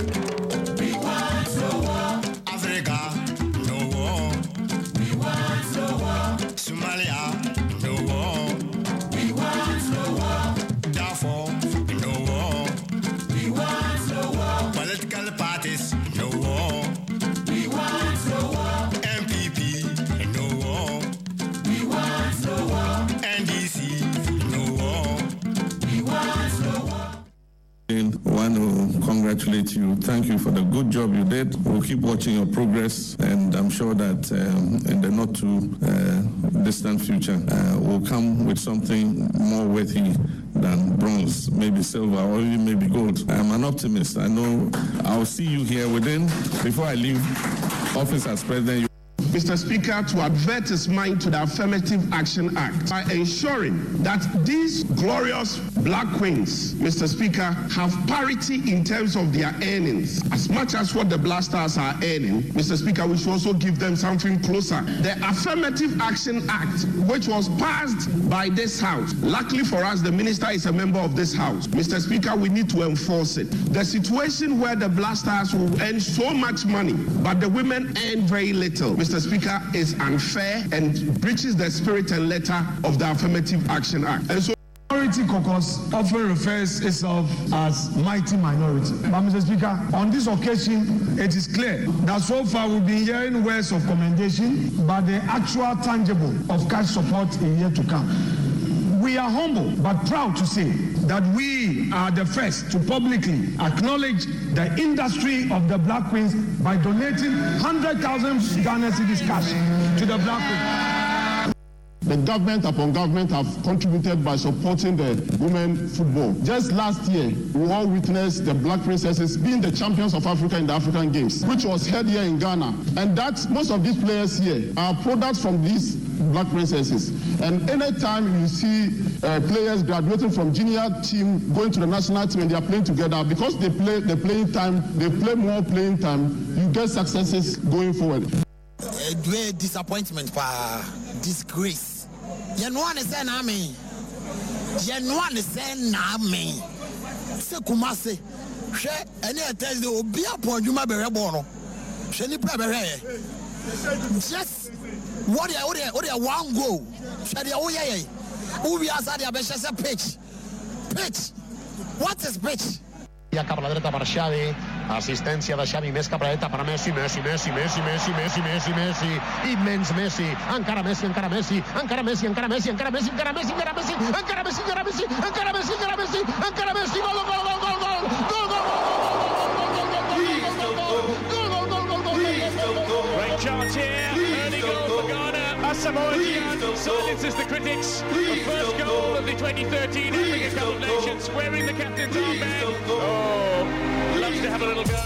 Want to congratulate you. Thank you for the good job you did. We'll keep watching your progress, and I'm sure that um, in the not too uh, distant future, uh, we'll come with something more worthy than bronze, maybe silver, or even maybe gold. I'm an optimist. I know I'll see you here within, before I leave office as president. Mister Speaker, to advert his mind to the Affirmative Action Act by ensuring that these glorious black queens, Mister Speaker, have parity in terms of their earnings. As much as what the Black Stars are earning, Mister Speaker, we should also give them something closer. The Affirmative Action Act, which was passed by this House. Luckily for us, the minister is a member of this House. Mister Speaker, we need to enforce it. The situation where the Black Stars will earn so much money, but the women earn very little, Mister Speaker, is unfair and breaches the spirit and letter of the Affirmative Action Act. And so Minority caucus often refers itself as mighty minority. But Mister Speaker, on this occasion, it is clear that so far we've been hearing words of commendation, but the actual tangible of cash support is yet to come. We are humble but proud to say that we are the first to publicly acknowledge the industry of the Black Queens by donating one hundred thousand Ghana cedis cash to the Black Queens. The government upon government have contributed by supporting the women football. Just last year, we all witnessed the Black Princesses being the champions of Africa in the African Games, which was held here in Ghana. And that most of these players here are products from these Black Princesses. And anytime you see uh, players graduating from junior team going to the national team and they are playing together, because they play the playing time, they play more playing time, you get successes going forward. A great disappointment for disgrace. You know what I'm saying, I mean? You know what I'm saying, I mean? Se kumase, she any Thursday will be upon you, my baby bono. She need to just what are what are what are one go? She are oh yeah yeah. Who we are said the best pitch, pitch. What is pitch? Ja cap a la dreta per Xavi, assistència de Xavi més cap a la dreta per Messi, Messi, Messi, Messi, Messi, Messi, Messi, Messi, immens Messi, encara Messi, encara Messi, encara Messi, encara Messi, encara Messi, encara Messi, encara Messi, encara Messi, encara Messi, encara Messi, encara Messi, encara Messi, gol, gol, gol, gol, gol, gol, gol, gol, great chance here, early goal for Ghana. Asamoah Gyan silences the critics. The first goal of the twenty thirteen Africa Cup of Nations, wearing the captain's armband. Oh, loves to have a little go.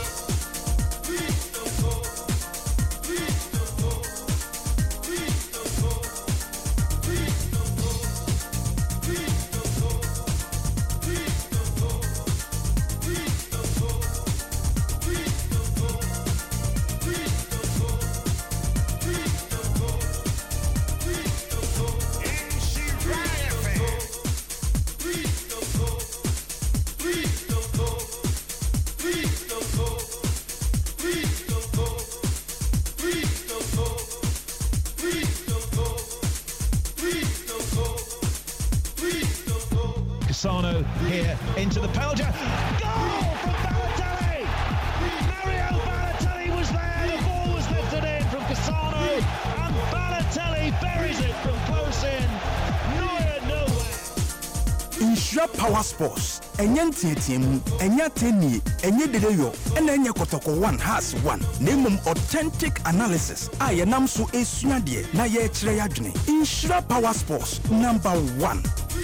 Here into the penalty. Goal from Balotelli! Mario Balotelli was there. The ball was lifted in from Cassano, and Balotelli buries it from close in. Neuer nowhere. Insure Power Sports. Enye ntietiemu, enye teni, enye dedeyo, ena enye kotoko one has one. Nemum authentic analysis. Aye namso esuadie na ye chire yadwene. Insure Power Sports number one.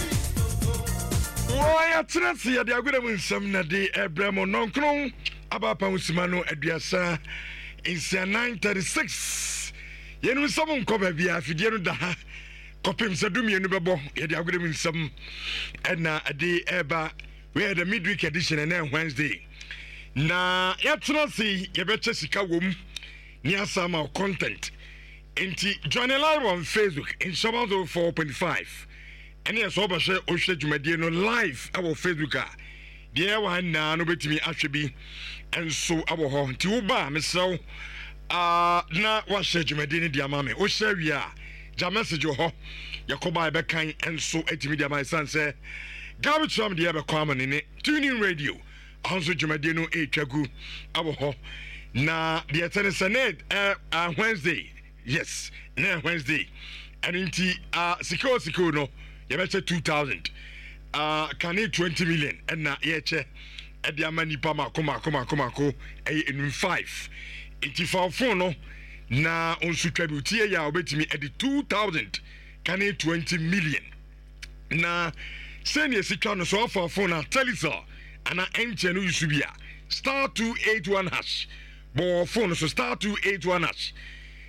Why trust ya de agure mun sam na de ebremo nonkron abapa usimano aduasa insia nine thirty-six yenu sam nko ba bia afidie no da ha kopim sadumie no bebo ya de agure mun sam na de eba we the midweek edition na Wednesday na ya trust ya beche sika wom ni asama content enti join live on Facebook in Shabbat four point five. And yes, over share Osha Jumadie no live our Facebook. Dear one na no betimi ahwebi enso abo ho nti wo ba mesew ah na wa share Jumadie ne dia ma me o share wi a ja message ho yakoba be kan enso etimi dia ma sanse gabi tram dia be kwa ne ne tuning radio onso Jumadie no e twagu abo ho na dia tene senate eh uh, Wednesday yes na Wednesday and inti ah uh, siko siko no you better two thousand. Uh, can it twenty million? And na yeche. Edia mani pama koma koma koma ko. Eh in five. Iti for phone no. Na on sutrebutie ya obetimi edi two thousand. Can it twenty million? Na send ye sikwa no so for phone na telisa. Ana enche no usubia. Star two eight one hash. Bo phone so star two eight one hash.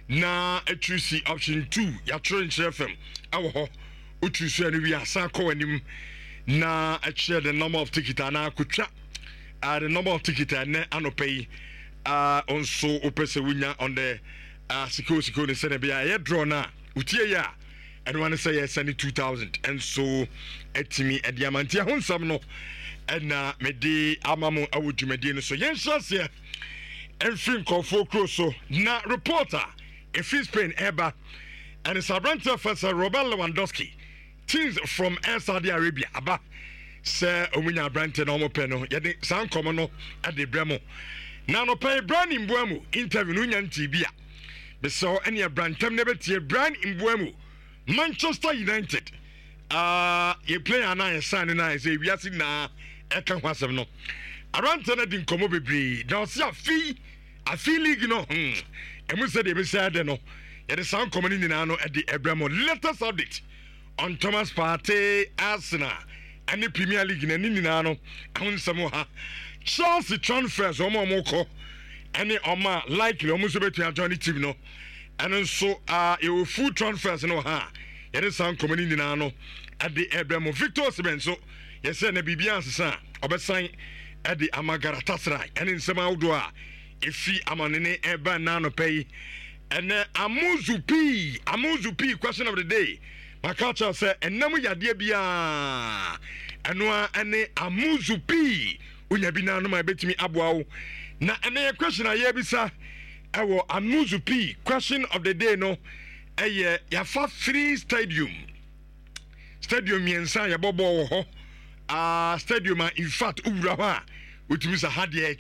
na atrusi option two yɛatwerɛ nkyerɛ fm ɛwɔ hɔ woturu so ɛno wie asan kɔ w'anim na ɛkyerɛ the number of ticket anaa akotwa uh, the number of ticket ɛnɛ anɔpa yi uh, nso wopɛ sɛ wonya on the uh, sikoo sikoo ne sɛne bia ɛyɛ draw no a wotie yɛ a ɛno ane sɛ yɛsɛne two thousand ɛnso atumi ɛde ama nti ɛho nsɛm no ɛna mede ama mo awɔ dwumadie no so yɛnhyɛ aseɛ ɛmfiri nkɔɔfoɔ kuro so na reporter ɛfiri Spain ɛba and it's abrante first Robert Lewandowski teams from Air Saudi Arabia aba sɛ omunya abrante na ɔmo pɛ no yɛde saa nkɔmɔ no ɛde brɛ mo na no pɛ Brian Mbuamu interview no nya ntibia besɛ ɛne abrantam na bɛtie Brian Mbuamu Manchester United uh yɛ player na yɛ sign na yɛ wiase na ɛka ho asɛm no abrante na di nkɔmɔ bebree na ɔse afi afi league no hmm ɛmu sɛ de bɛsɛ de no yɛde saa nkɔmɔ no nyinaa no ɛde ɛbrɛ mo latest update on Thomas Partey Arsenal and the Premier League na ni nyinaa no ahun nsɛm ha Chelsea transfers ɔmo ɔmo kɔ ɛne ɔmo likely ɔmo nso bɛtua join team no ɛno nso a yɛwɔ full transfers no ha yɛde saa nkɔmɔ no nyinaa no ɛde ɛbrɛ mo Victor Osimhen nso yɛsɛ na biribiara nsesa a ɔbɛsan ɛde ama Galatasaray ɛne nsɛm ahodoɔ a ɛfi amanene ɛba na anɔpa yi ɛnɛ Amuzu P Amuzu P question of the day makacha sɛ ɛnam yadeɛ biara ɛnoa ɛne Amuzu P wonya bi na no ma ɛbɛtumi aboa wo na ɛnɛ yɛ question a yɛbisa ɛwɔ Amuzu P question of the day no ɛyɛ yɛfa three stadium stadium mmiɛnsa yɛbɔbɔ wɔ hɔ uh, stadium a in fact wowura hɔ a wotumi sɛ ha deɛ